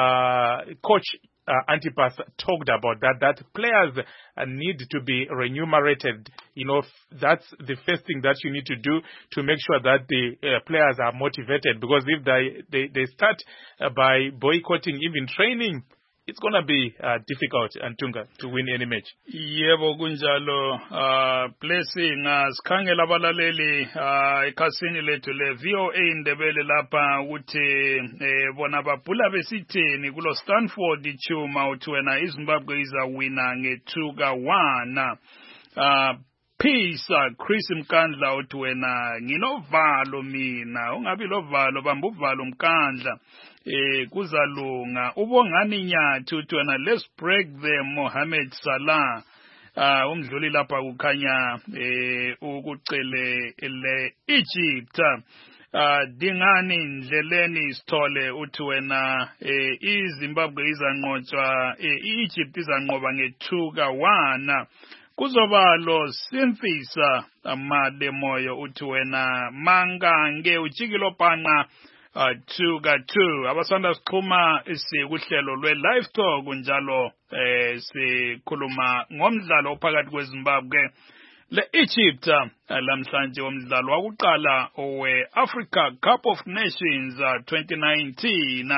S1: uh, Coach Uh, Antipas talked about that, that players uh, need to be remunerated. You know, that's the first thing that you need to do to make sure that the uh, players are motivated, because if they, they, they start uh, by boycotting even training, it's going to be uh, difficult, Antunga, to win any match.
S2: Yebo kunjalo, uh, blessing asikhangela abalaleli uh, ekhasini lethu le V O A Indebele lapha ukuthi eh, bona babhula besitheni kulo Stanford Chuma uthi wena iZimbabwe izawina ngethuka one. Uh, Peace, uh, Chris Mkandla uthi wena nginovalo mina, ungabi lovalo bamba uvalo Mkandla. Eh kuzalunga ubongani nyathi uthi wena let's break them Mohamed Salah. Ah uh, umdluli lapha kukhanya eh ukucele le Egypt. Ah uh, dingani ndleleni sithole uthi wena eh iZimbabwe izanqotshwa eh Egypt izanqoba ngethuka one. Kuzoba lo Simfisa amade moyo uthi wena mangange ujikilo pana uh, two ka two. Abasanda sikhuma isikuhlelo lwe live talk njalo eh sikhuluma ngomdlalo phakathi kweZimbabwe le Egypt uh, lamhlanje umdlalo wakuqala owe Africa Cup of Nations uh, twenty nineteen.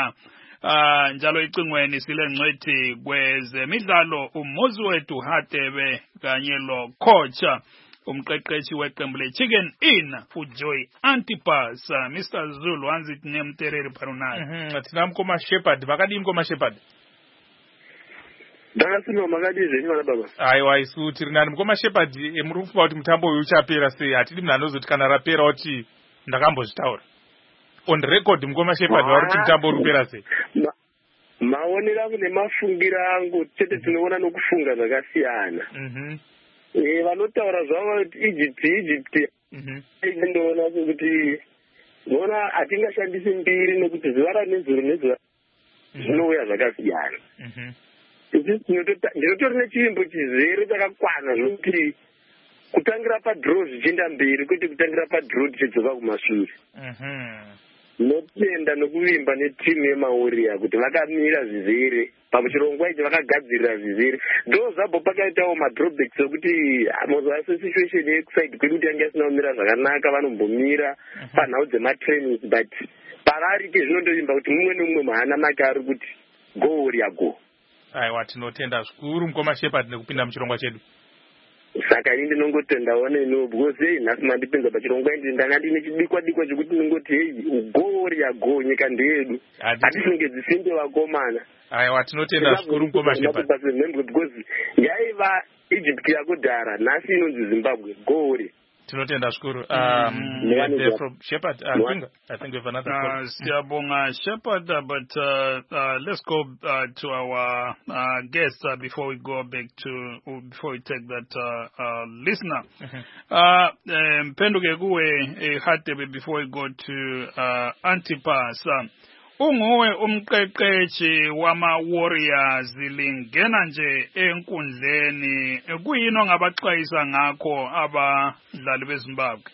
S2: Uh, njalo icingweni sile ngcwethi kwezemidlalo umuzi wethu Hatebe kanye lo coach umqeqeshi weqembu le Chicken Inn uJoy Antipas. uh, Mister Zulu wanzithi nemtereri pharunayo.
S1: Mhm, thina mkoma Shepherd vakadini mkoma Shepherd.
S8: Ndakasino makadize ngona baba.
S1: Aiwa isuthi rinani mkoma Shepherd emurufu kuti mutambo uyu uchapera sei atidi mna anozoti kana rapera uti ndakambozvitaura. On record mkoma Shepherd vari kuti mutambo urupera sei.
S8: Maonera kune mafungira angu chete tinoona nokufunga zvakasiyana.
S1: Mhm.
S8: Eh vanotaura zvavo Egypt Egypt.
S1: Mhm.
S8: Ndoona kuti vona atingashandisi mbiri nokuti zvivara nezuro nezuro zvinouya zvakasiyana.
S1: Mhm.
S8: Ndinotori nechimbo chizere chakakwana zvokuti kutangira padraw zvichienda mberi kwete kutangira padraw tichidzoka kumashure.
S1: Mhm.
S8: Notenda nokuvimba netimu yemawarrior kuti vakamira zvizere pamuchirongwa ichi vakagadzirira zvizere ndo zvabvo pakaitawo madrawbacks okuti mazuva situation yekuside kwedu kuti yange asina kumira zvakanaka vanombomira panhau dzematrainings but pavari ke zvinondovimba kuti mumwe nomumwe muhana make ari kuti go warrior go.
S1: aiwa tinotenda zvikuru mukoma Shepherd nekupinda muchirongwa chedu.
S8: Saka ini ndinongotendawo neno because hey nhasi mandipinza pachirongwa indi ndanga ndine chidikwa dikwa chekuti ndingoti hey ugori go nyika ndedu hatisinge simbe vakomana.
S1: Aiwa tinotenda zvikuru mukoma Shepherd
S8: because yaiva Egypt yakudhara nhasi inonzi Zimbabwe gori.
S1: Tinotenda zvikuru. Um, mm. From Shepherd, uh, Kinga, I think we have another
S2: uh, Siyabonga Shepherd, uh, but uh, uh, let's go uh, to our uh, guest uh, before we go back to, uh, before we take that uh, uh, listener. Mpenduke kuwe Hatebe before we go to uh, Antipas. Uh, Unguwe umqeqeshi wama Warriors lingena nje enkundleni kuyini ngabaxwayisa ngakho abadlali beZimbabwe.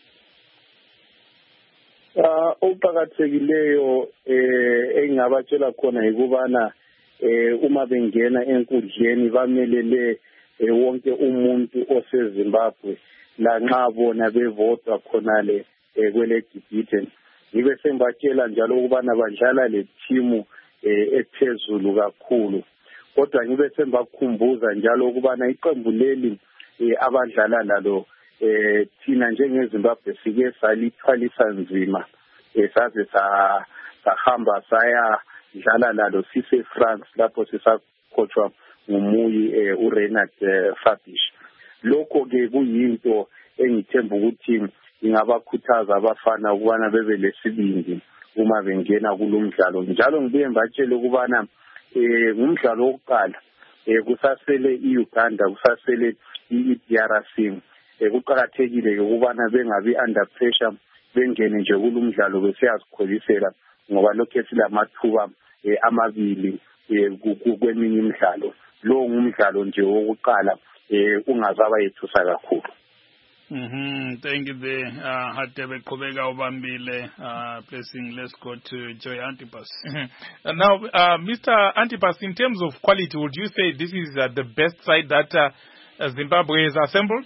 S3: Ah uqhakathekileyo eh engabatshela khona ikubana eh uma bengena enkundleni bamelele wonke umuntu oseZimbabwe la nxa bona bevota khonale kwele debate. Ngibe sembatshela njalo ukubana badlala le team ephezulu kakhulu kodwa ngibe sembakhumbuza njalo ukubana iqembu leli abadlala lalo thina njengeZimbabwe sike salithwalisa nzima saze sahamba saya dlala lalo sise France lapho sisakhotshwa ngumuyi uReinhard Fabish. Lokho ke kuyinto engithemba ukuthi ingabakhuthaza abafana ukubana bebe lesibindi uma bengena kulomdlalo. Njalo ngibuye mbatshele ukubana eh ngumdlalo wokuqala eh kusasele iUganda kusasele iD R C eh kuqhakathekile ukubana bengabi under pressure bengene nje kulomdlalo besiyazikholisela ngoba lokho esilamathuba amabili kweminye imidlalo. Lo ngumdlalo nje wokuqala eh ungazaba yethusa kakhulu.
S2: Mm-hmm. Thank you there. Uh, Hatebe Kobega Obambile, uh, placing. Let's go to Joy Antipas.
S1: Mm-hmm. Now, uh, Mister Antipas, in terms of quality, would you say this is uh, the best side that uh, Zimbabwe has assembled?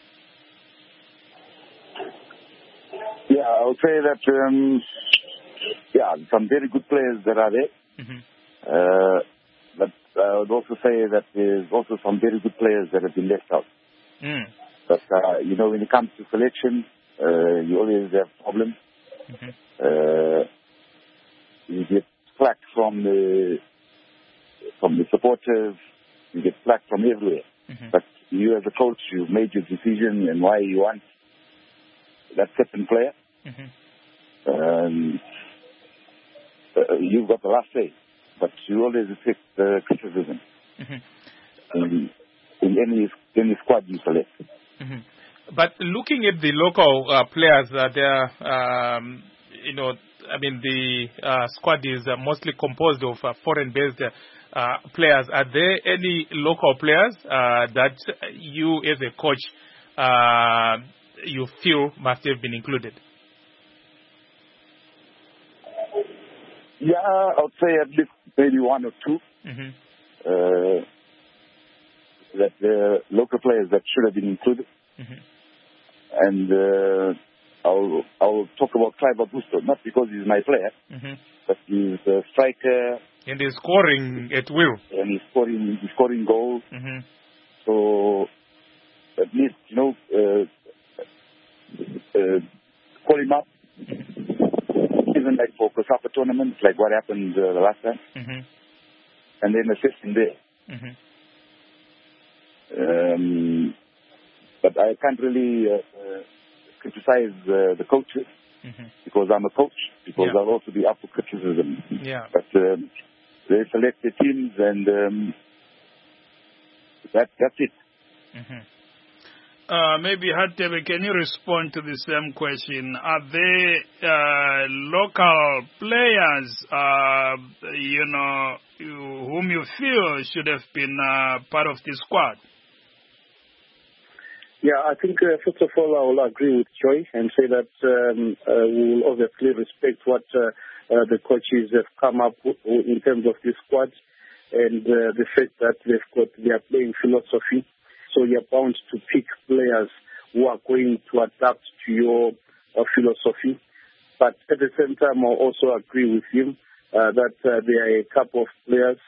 S4: Yeah, I would say that, um, yeah, some very good players that are there. Mm-hmm. Uh, but I would also say that there's also some very good players that have been left out.
S1: Mm.
S4: But, uh, you know, when it comes to selection, uh, you always have problems. Mm-hmm. Uh, you get flack from the, from the supporters, you get flack from everywhere. Mm-hmm. But you as a coach, you've made your decision and why you want that certain player. Mm-hmm. Um, uh, you've got the last say, but you always accept the criticism. Mm-hmm. in, in any, any squad you select.
S1: Mm-hmm. But looking at the local uh, players, uh, they're, um, you know, I mean, the uh, squad is uh, mostly composed of uh, foreign-based uh, players. Are there any local players uh, that you, as a coach, uh, you feel must have been included?
S4: Yeah, I would say at least maybe one or two. Mm-hmm. Uh, that the local players that should have been included. Mm-hmm. And uh, I'll I'll talk about Clive Augusto, not because he's my player, mm-hmm. but he's a striker.
S1: And he's scoring at will.
S4: And he's scoring, he's scoring goals. Mm-hmm. So at least, you know, uh, uh, call him up. Even like for COSAFA tournaments, like what happened uh, the last time. Mm-hmm. And then assist him there. Mm-hmm. Um, but I can't really uh, uh, criticize uh, the coaches mm-hmm. because I'm a coach, because yeah. I'll also be up for criticism.
S1: Yeah.
S4: But um, they select the teams and um, that, that's it.
S2: Mm-hmm. Uh, maybe Hatebe, can you respond to the same question? Are there uh, local players, uh, you know, whom you feel should have been uh, part of the squad?
S3: Yeah, I think uh, first of all I will agree with Joy and say that um, uh, we will obviously respect what uh, uh, the coaches have come up with in terms of the squad and uh, the fact that they've got their playing philosophy. So you're bound to pick players who are going to adapt to your uh, philosophy. But at the same time, I also agree with him uh, that uh, there are a couple of players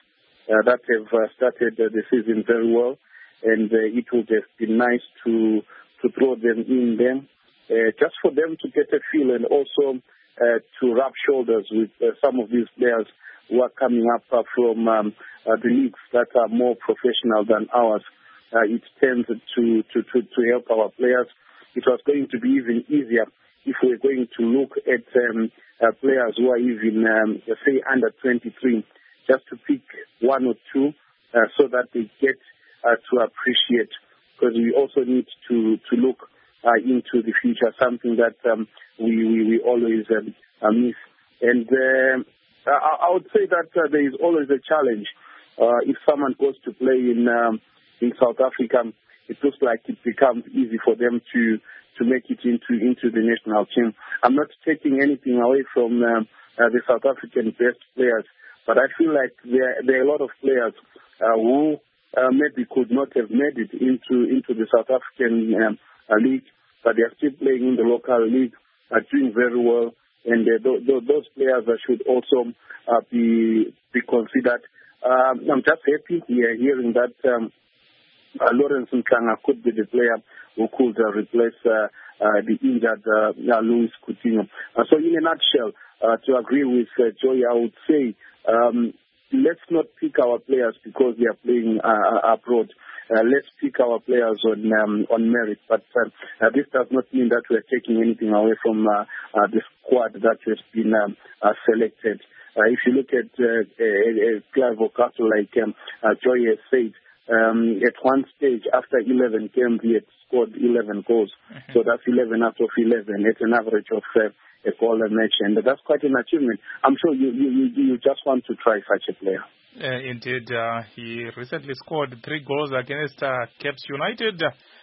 S3: uh, that have uh, started uh, the season very well, and uh, it would have been nice to to throw them in there, uh, just for them to get a feel and also uh, to rub shoulders with uh, some of these players who are coming up uh, from um, uh, the leagues that are more professional than ours. Uh, it tends to, to, to, to help our players. It was going to be even easier if we're going to look at um, uh, players who are even, um, say, under twenty-three, just to pick one or two uh, so that they get uh, to appreciate, because we also need to, to look uh, into the future, something that um, we, we, we always um, uh, miss. And uh, I, I would say that uh, there is always a challenge. Uh, if someone goes to play in um, in South Africa, it looks like it becomes easy for them to to make it into into the national team. I'm not taking anything away from um, uh, the South African best players, but I feel like there there are a lot of players uh, who uh, maybe could not have made it into into the South African um, uh, league, but they are still playing in the local league, are doing very well. And uh, th- th- those players uh, should also uh, be be considered. Um, I'm just happy here hearing that um, uh, Lawrence Mhlanga could be the player who could uh, replace uh, uh, the injured uh, uh, Luis Coutinho. Uh, so, in a nutshell, uh, to agree with uh, Joy, I would say um, let's not pick our players because they are playing uh, abroad. Uh, let's pick our players on um, on merit, but uh, uh, this does not mean that we are taking anything away from uh, uh, the squad that has been um, uh, selected. Uh, if you look at uh, a, a Clive O'Castle, like um, uh, Joy has said, um, at one stage after eleven games he had scored eleven goals, mm-hmm. so that's eleven out of eleven. It's an average of uh, a goal a match, and that's quite an achievement. I'm sure you you you, you just want to try such a player.
S1: Uh, indeed, uh, he recently scored three goals against uh, Caps United.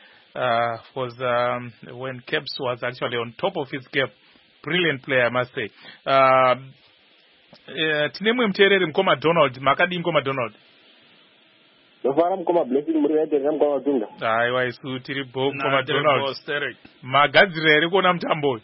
S1: Uh, was um, when Caps was actually on top of his game. Brilliant player, I must say. Uh, Tinemwe mterere mkoma Donald, makadi mkoma Donald.
S9: Nofara mkoma Blessing Muriete mkoma Dunga.
S1: Aiwa isu tiribo mkoma Donald. Magadzire eri kuona mutambo.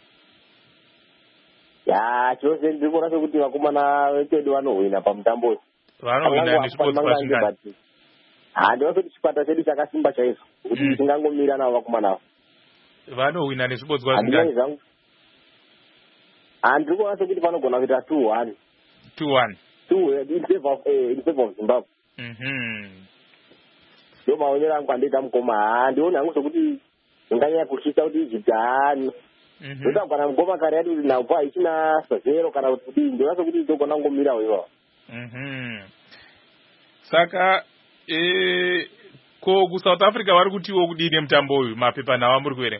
S9: Ya, chose ndikuona sokuti vakomana vechedu vanohwina pamutambo.
S1: Vanohwina nesipotsi pasvingani.
S9: Ah, ndosoti chikwata chedu chakasimba chaizvo. Kuti tingangomira navo vakomana avo.
S1: Vanohwina nesipotsi pasvingani.
S9: Ah, ndikuona sokuti vanogona kuita two one.
S1: two one.
S9: Two in favor of eh, in favor of Zimbabwe.
S1: Mhm.
S9: Ndio maonera yangu andita mkoma. Ah, ndiona yangu sokuti nganya kushisa kuti Egypt ani. Mhm. Ndio kana ngoma kare yadu na kwa ichina zero kana kuti ndio sokuti ndogona ngomira wewa.
S1: Mhm. Saka eh ko ku South Africa vari kutiwo kudini mutambo uyu mapepa nawo muri kuerenga.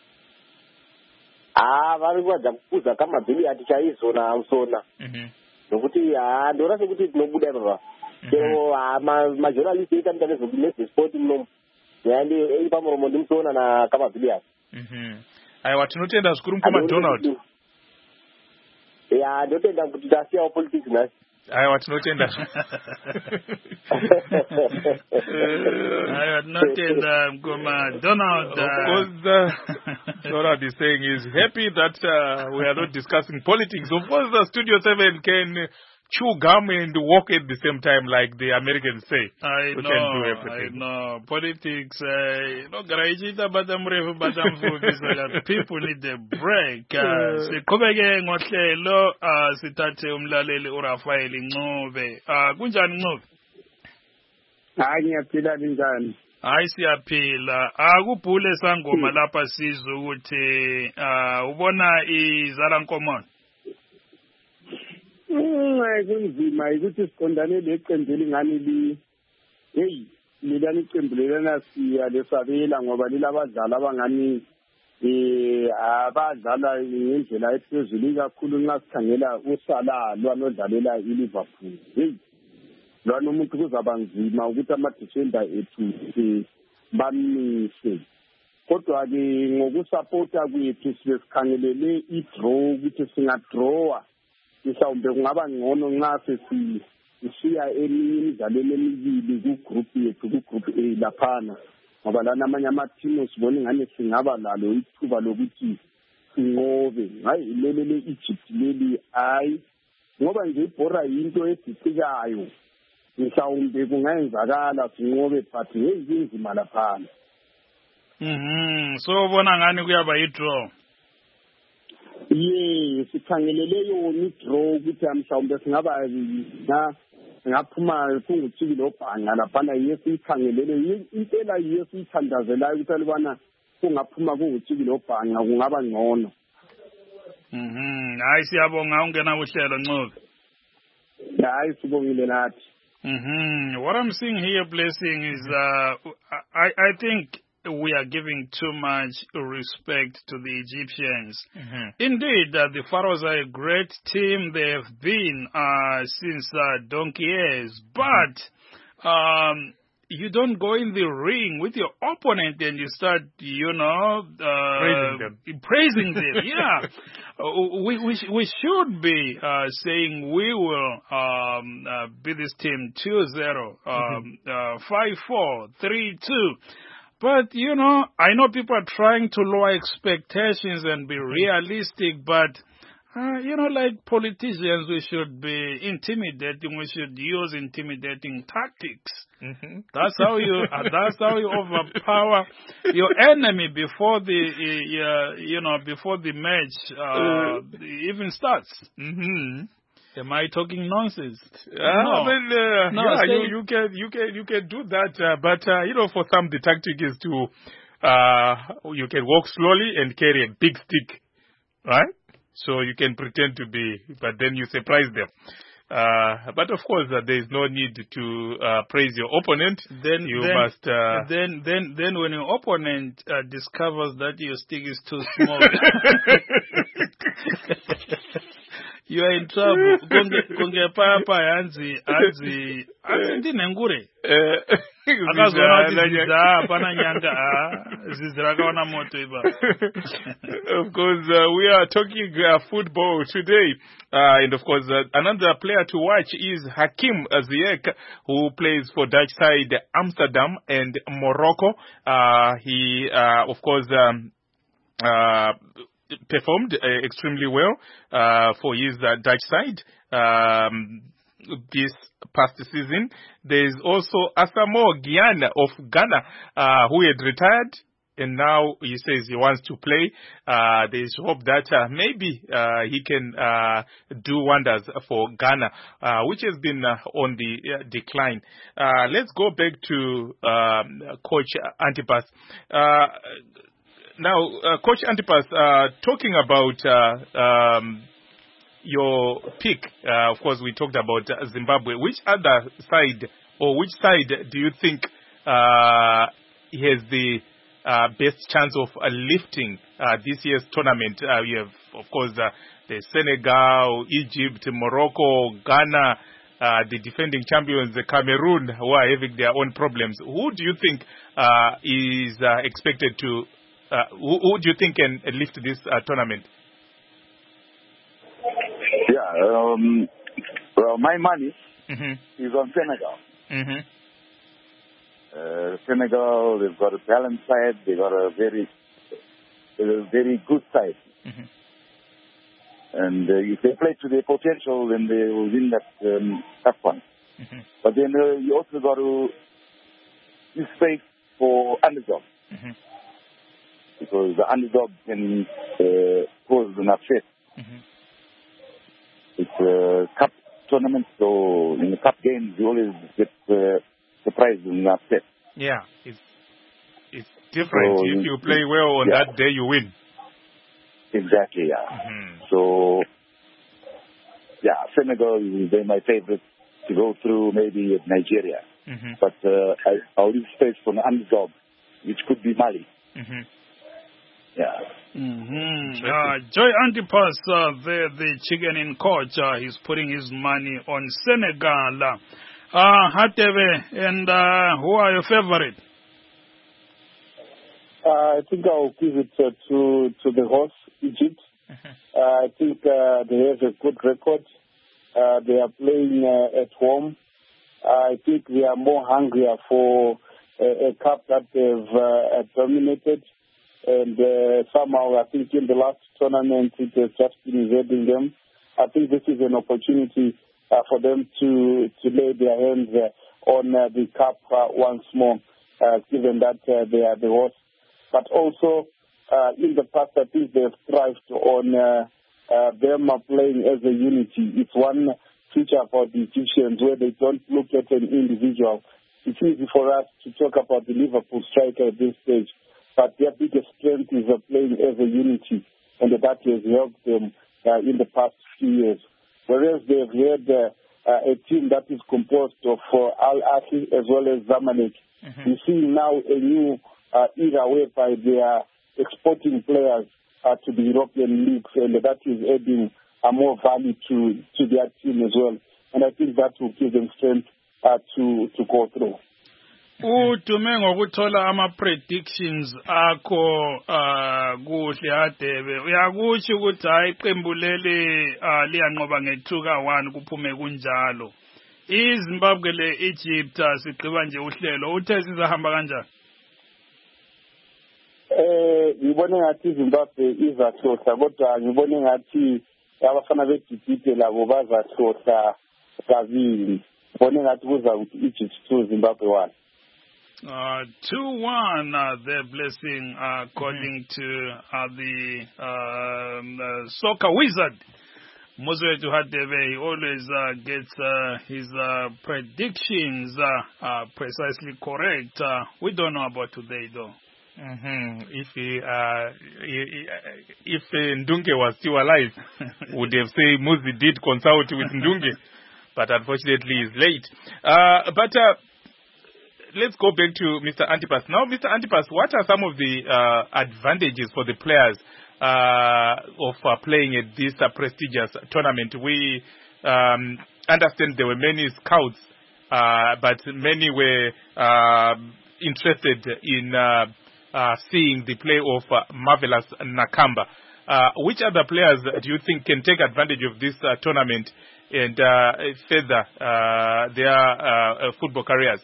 S9: Ah, vari kuwadza kukuza kama bili atichaizona usona.
S1: Mhm.
S9: Nokuti ah ndora sokuti tinobuda baba. Chero ma majournalist ita mtanezo business sport muno. Yandi ei pamuromo ndimsona na kama bili ati.
S1: Mhm. Aiwa tinotenda zvikuru mukoma Donald.
S9: Ya ndotenda kuti tasiya politics nasi.
S1: Aiwa tinotenda.
S2: Aiwa tinotenda mukoma Donald.
S1: Of course, uh, what I'm saying is happy that uh, we are not discussing politics. Of course, the Studio seven can chew gum and walk at the same time, like the Americans say.
S2: I
S1: we
S2: know,
S1: can do everything.
S2: I know. Politics, uh, no, garajita batamrefu batamfupi, so that people need a break. Uh, Sikubege ngohlelo, uh, sithathe umlaleli uRafael Ncube. Uh, kunjani Ncube?
S5: Hayi ngiyaphila njani?
S2: Hayi siyaphila. Akubhule sangoma lapha sizwe ukuthi uh ubona izala nkomo.
S5: Hayi kunzima ukuthi siqondane leqembu elingani li hey mina iqembu lelana siya lesabela ngoba lilabadlali abangani eh abadlala ngendlela ephezulu kakhulu nxa sikhangela uSalah lwanodlalela iLiverpool. Hey lwana umuntu kuzaba nzima ukuthi ama-defender ethu bamise. Kodwa ke ngokusupporta kwethu sibesikhangelele i-draw ukuthi singadrawa mhlawumbe kungaba ngcono nxa sesi isiya emidlalweni emibili ku-group yethu ku-group A laphana ngoba lana amanye amathimu sibona ingane singaba lalo ithuba lokuthi sinqobe. Hayi lele le-Egypt leli hayi ngoba nje ibhora yinto edicikayo mhlawumbe kungayenzakala sinqobe but hey inzima laphana.
S2: Mhm. So bona ngani kuyaba yi-draw.
S5: Yes, sikhangelele yona i-draw ukuthi mhlawumbe singaba na ngaphuma kunguthiki lobhanga laphana yes ikhangelele impela yes ithandazelayo ukuthi alibana kungaphuma kunguthiki lobhanga kungaba ngcono.
S2: Mhm. Hayi siyabonga ungena kuhlelo Ncube.
S5: Hayi sibongile nathi.
S2: Mhm. What I'm seeing here, Blessing, is uh, I I think we are giving too much respect to the Egyptians.
S1: Mm-hmm.
S2: Indeed, uh, the Pharaohs are a great team. They have been uh, since uh, donkey years. But um, you don't go in the ring with your opponent and you start, you know, uh,
S1: praising them.
S2: Praising them. Yeah. Uh, we, we, we should be uh, saying we will um, uh, beat this team two zero, um, uh, five four, three two. But, you know, I know people are trying to lower expectations and be realistic, but, uh, you know, like politicians, we should be intimidating. We should use intimidating tactics.
S1: Mm-hmm.
S2: That's how you, uh, that's how you overpower your enemy before the, uh, you know, before the match uh, even starts.
S1: Mm-hmm.
S2: Am I talking nonsense?
S1: Uh, no, well, uh,
S2: no
S1: yeah, you, you can you can you can do that, uh, but uh, you know, for some the tactic is to uh, you can walk slowly and carry a big stick, right? So you can pretend to be, but then you surprise them. Uh, but of course, uh, there is no need to uh, praise your opponent.
S2: Then
S1: you
S2: then,
S1: must. Uh,
S2: then then then when your opponent uh, discovers that your stick is too small. You are in trouble. Konge papa yanzi anzi anzi ndinengure. Akazona ziza pana nyanga ziziraka wana moto iba.
S1: Of course, uh, we are talking uh, football today, uh, and of course, uh, another player to watch is Hakim Ziyech, who plays for Dutch side Amsterdam and Morocco. Uh, he, uh, of course. Um, uh, performed uh, extremely well uh, for his uh, Dutch side um, this past season. There is also Asamoah Gyan of Ghana uh, who had retired and now he says he wants to play. Uh, there is hope that uh, maybe uh, he can uh, do wonders for Ghana, uh, which has been uh, on the uh, decline. Uh, let's go back to um, Coach Antipas. Uh, Now, uh, Coach Antipas, uh, talking about uh, um, your pick, uh, of course, we talked about uh, Zimbabwe. Which other side, or which side do you think uh, has the uh, best chance of uh, lifting uh, this year's tournament? Uh, you have, of course, uh, the Senegal, Egypt, Morocco, Ghana, uh, the defending champions, the Cameroon, who are having their own problems. Who do you think uh, is uh, expected to Uh, who, who do you think can lift this uh, tournament?
S4: Yeah, um, well, my money
S1: mm-hmm.
S4: is on Senegal.
S1: Mm-hmm.
S4: Uh, Senegal, they've got a balanced side. They've got a very, a very good side.
S1: Mm-hmm.
S4: And uh, if they play to their potential, then they will win that um, that one.
S1: Mm-hmm.
S4: But then uh, you also got to give space for underdog.
S1: Mm-hmm.
S4: Because the underdog can uh, cause an upset.
S1: Mm-hmm.
S4: It's a cup tournament, so in the cup games you always get uh, surprised and upset.
S1: Yeah, it's it's different. So if you play well on yeah. that day, you win.
S4: Exactly, yeah.
S1: Mm-hmm.
S4: So, yeah, Senegal, they're my favorite to go through, maybe Nigeria.
S1: Mm-hmm.
S4: But uh, I, I'll leave space for an underdog, which could be Mali.
S1: Mm-hmm.
S4: Yeah.
S2: Mm-hmm. Uh, Joy Antipas, uh, the, the chicken in coach, uh, he's putting his money on Senegal. Uh, Hatebe, and uh, who are your favorite?
S5: Uh, I think I'll give it uh, to to the host, Egypt.
S1: Mm-hmm.
S5: Uh, I think uh, they have a good record. Uh, they are playing uh, at home. Uh, I think they are more hungrier for a, a cup that they've uh, dominated. And uh, somehow, I think in the last tournament, it has just been evading them. I think this is an opportunity
S3: uh, for them to, to lay their hands uh, on uh, the cup uh, once more, uh, given that uh, they are the hosts. But also, uh, in the past, I think they have thrived on uh, uh, them playing as a unity. It's one feature about the Egyptians where they don't look at an individual. It's easy for us to talk about the Liverpool striker at this stage, but their biggest strength is uh, playing as a unity, and that has helped them uh, in the past few years. Whereas they have had uh, uh, a team that is composed of uh, Al Ahly as well as Zamalek. Mm-hmm. We see now a new uh, era whereby they are exporting players uh, to the European leagues, and that is adding uh, more value to, to their team as well. And I think that will give them strength uh, to, to go through.
S2: Udume ngokuthola ama predictions akho uh kuhle Hadebe uyakuthi ukuthi hayi iqembu leli liyanqoba nge-two ka one kuphume kunjalo. iZimbabwe le Egypt sigqiba nje uhlelo uthe sizahamba kanjani?
S3: Eh ngibone ngathi iZimbabwe izahlohla kodwa ngibone ngathi abafana beDipite labo bazahlohla kabili. Ngibone ngathi kuza ukuthi Egypt two Zimbabwe one.
S2: Uh, two one, uh, their blessing, uh, according mm-hmm. to uh, the uh, uh, soccer wizard, Muzwetu Hadebe. He always uh, gets uh, his uh, predictions uh, uh, precisely correct. Uh, we don't know about today, though.
S1: Mm-hmm. If he, uh, if uh, Ndunge was still alive, would have said Muzi did consult with Ndunge, but unfortunately he's late. Uh, but uh, let's go back to Mister Antipas. Now, Mister Antipas, what are some of the uh, advantages for the players uh, of uh, playing at this uh, prestigious tournament? We um, understand there were many scouts, uh, but many were uh, interested in uh, uh, seeing the play of uh, Marvelous Nakamba. Uh, which other players do you think can take advantage of this uh, tournament and uh, further uh, their uh, uh, football careers?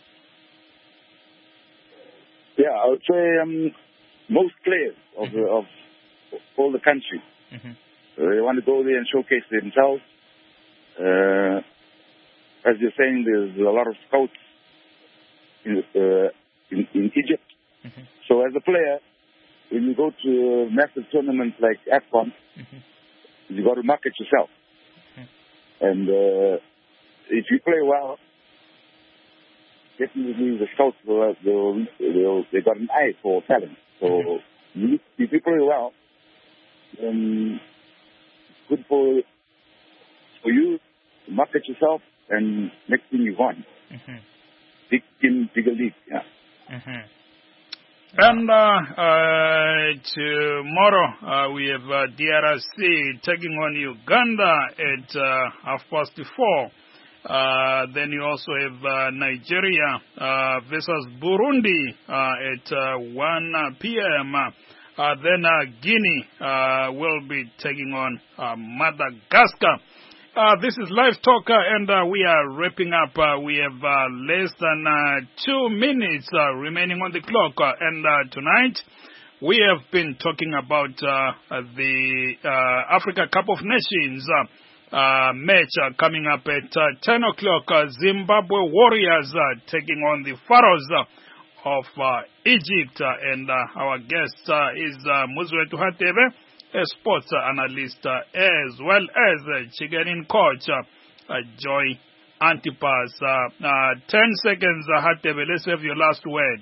S4: Yeah, I would say um, most players of, mm-hmm. the, of all the country, mm-hmm. uh, they want to go there and showcase themselves. Uh, as you're saying, there's a lot of scouts in, uh, in, in Egypt. Mm-hmm. So as a player, when you go to a massive tournament like AFCON, mm-hmm. you got to market yourself. Mm-hmm. And uh, if you play well, definitely the scouts, they they got an eye for talent. So mm-hmm. if you play well, then it's good for for you to market yourself, and next thing you won. Mm-hmm. Big team, bigger league, yeah.
S2: Mm-hmm. And uh, uh, tomorrow uh, we have uh, D R C taking on Uganda at uh, half past four. Uh, then you also have uh, Nigeria uh, versus Burundi uh, at uh, one p m Uh, then uh, Guinea uh, will be taking on uh, Madagascar. Uh, this is Live Talker, and uh, we are wrapping up. Uh, we have uh, less than uh, two minutes uh, remaining on the clock. Uh, and uh, tonight, we have been talking about uh, the uh, Africa Cup of Nations uh, uh, match uh, coming up at uh, ten o'clock. Uh, Zimbabwe Warriors uh, taking on the Pharaohs uh, of uh, Egypt. Uh, and uh, our guest uh, is uh, Muzwetu Hadebe, a sports analyst, uh, as well as uh, Chigenin coach, uh, uh, Joy Antipas. Uh, uh, ten seconds, uh, Hadebe, let's have your last word.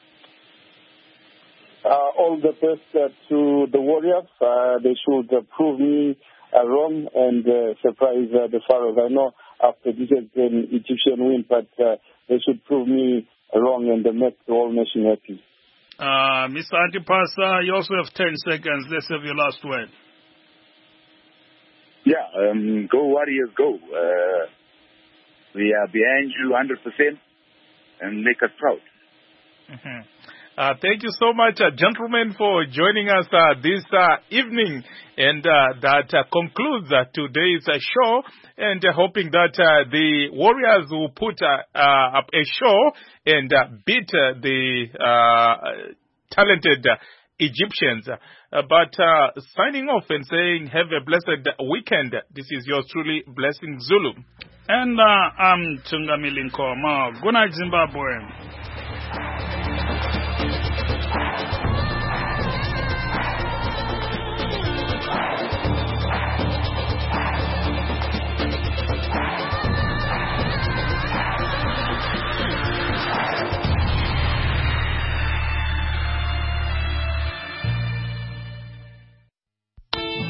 S3: Uh, all the best uh, to the Warriors. Uh, they should uh, prove me uh, wrong and uh, surprise uh, the Pharaohs. I know after this has been Egyptian win, but uh, they should prove me wrong and uh, make the whole nation happy.
S2: Uh, Mister Antipas, uh, you also have ten seconds. Let's have your last word.
S4: Yeah, um, go Warriors, go. Uh, we are behind you one hundred percent and make us proud.
S1: Mm-hmm. Uh, thank you so much, uh, gentlemen, for joining us uh, this uh, evening. And uh, that uh, concludes uh, today's uh, show. And uh, hoping that uh, the Warriors will put uh, uh, up a show and uh, beat uh, the uh, talented uh, Egyptians. Uh, but uh, signing off and saying have a blessed weekend. This is yours truly, Blessing Zulu.
S2: And uh, I'm Tungamili Nkomo. Good night, Zimbabwe.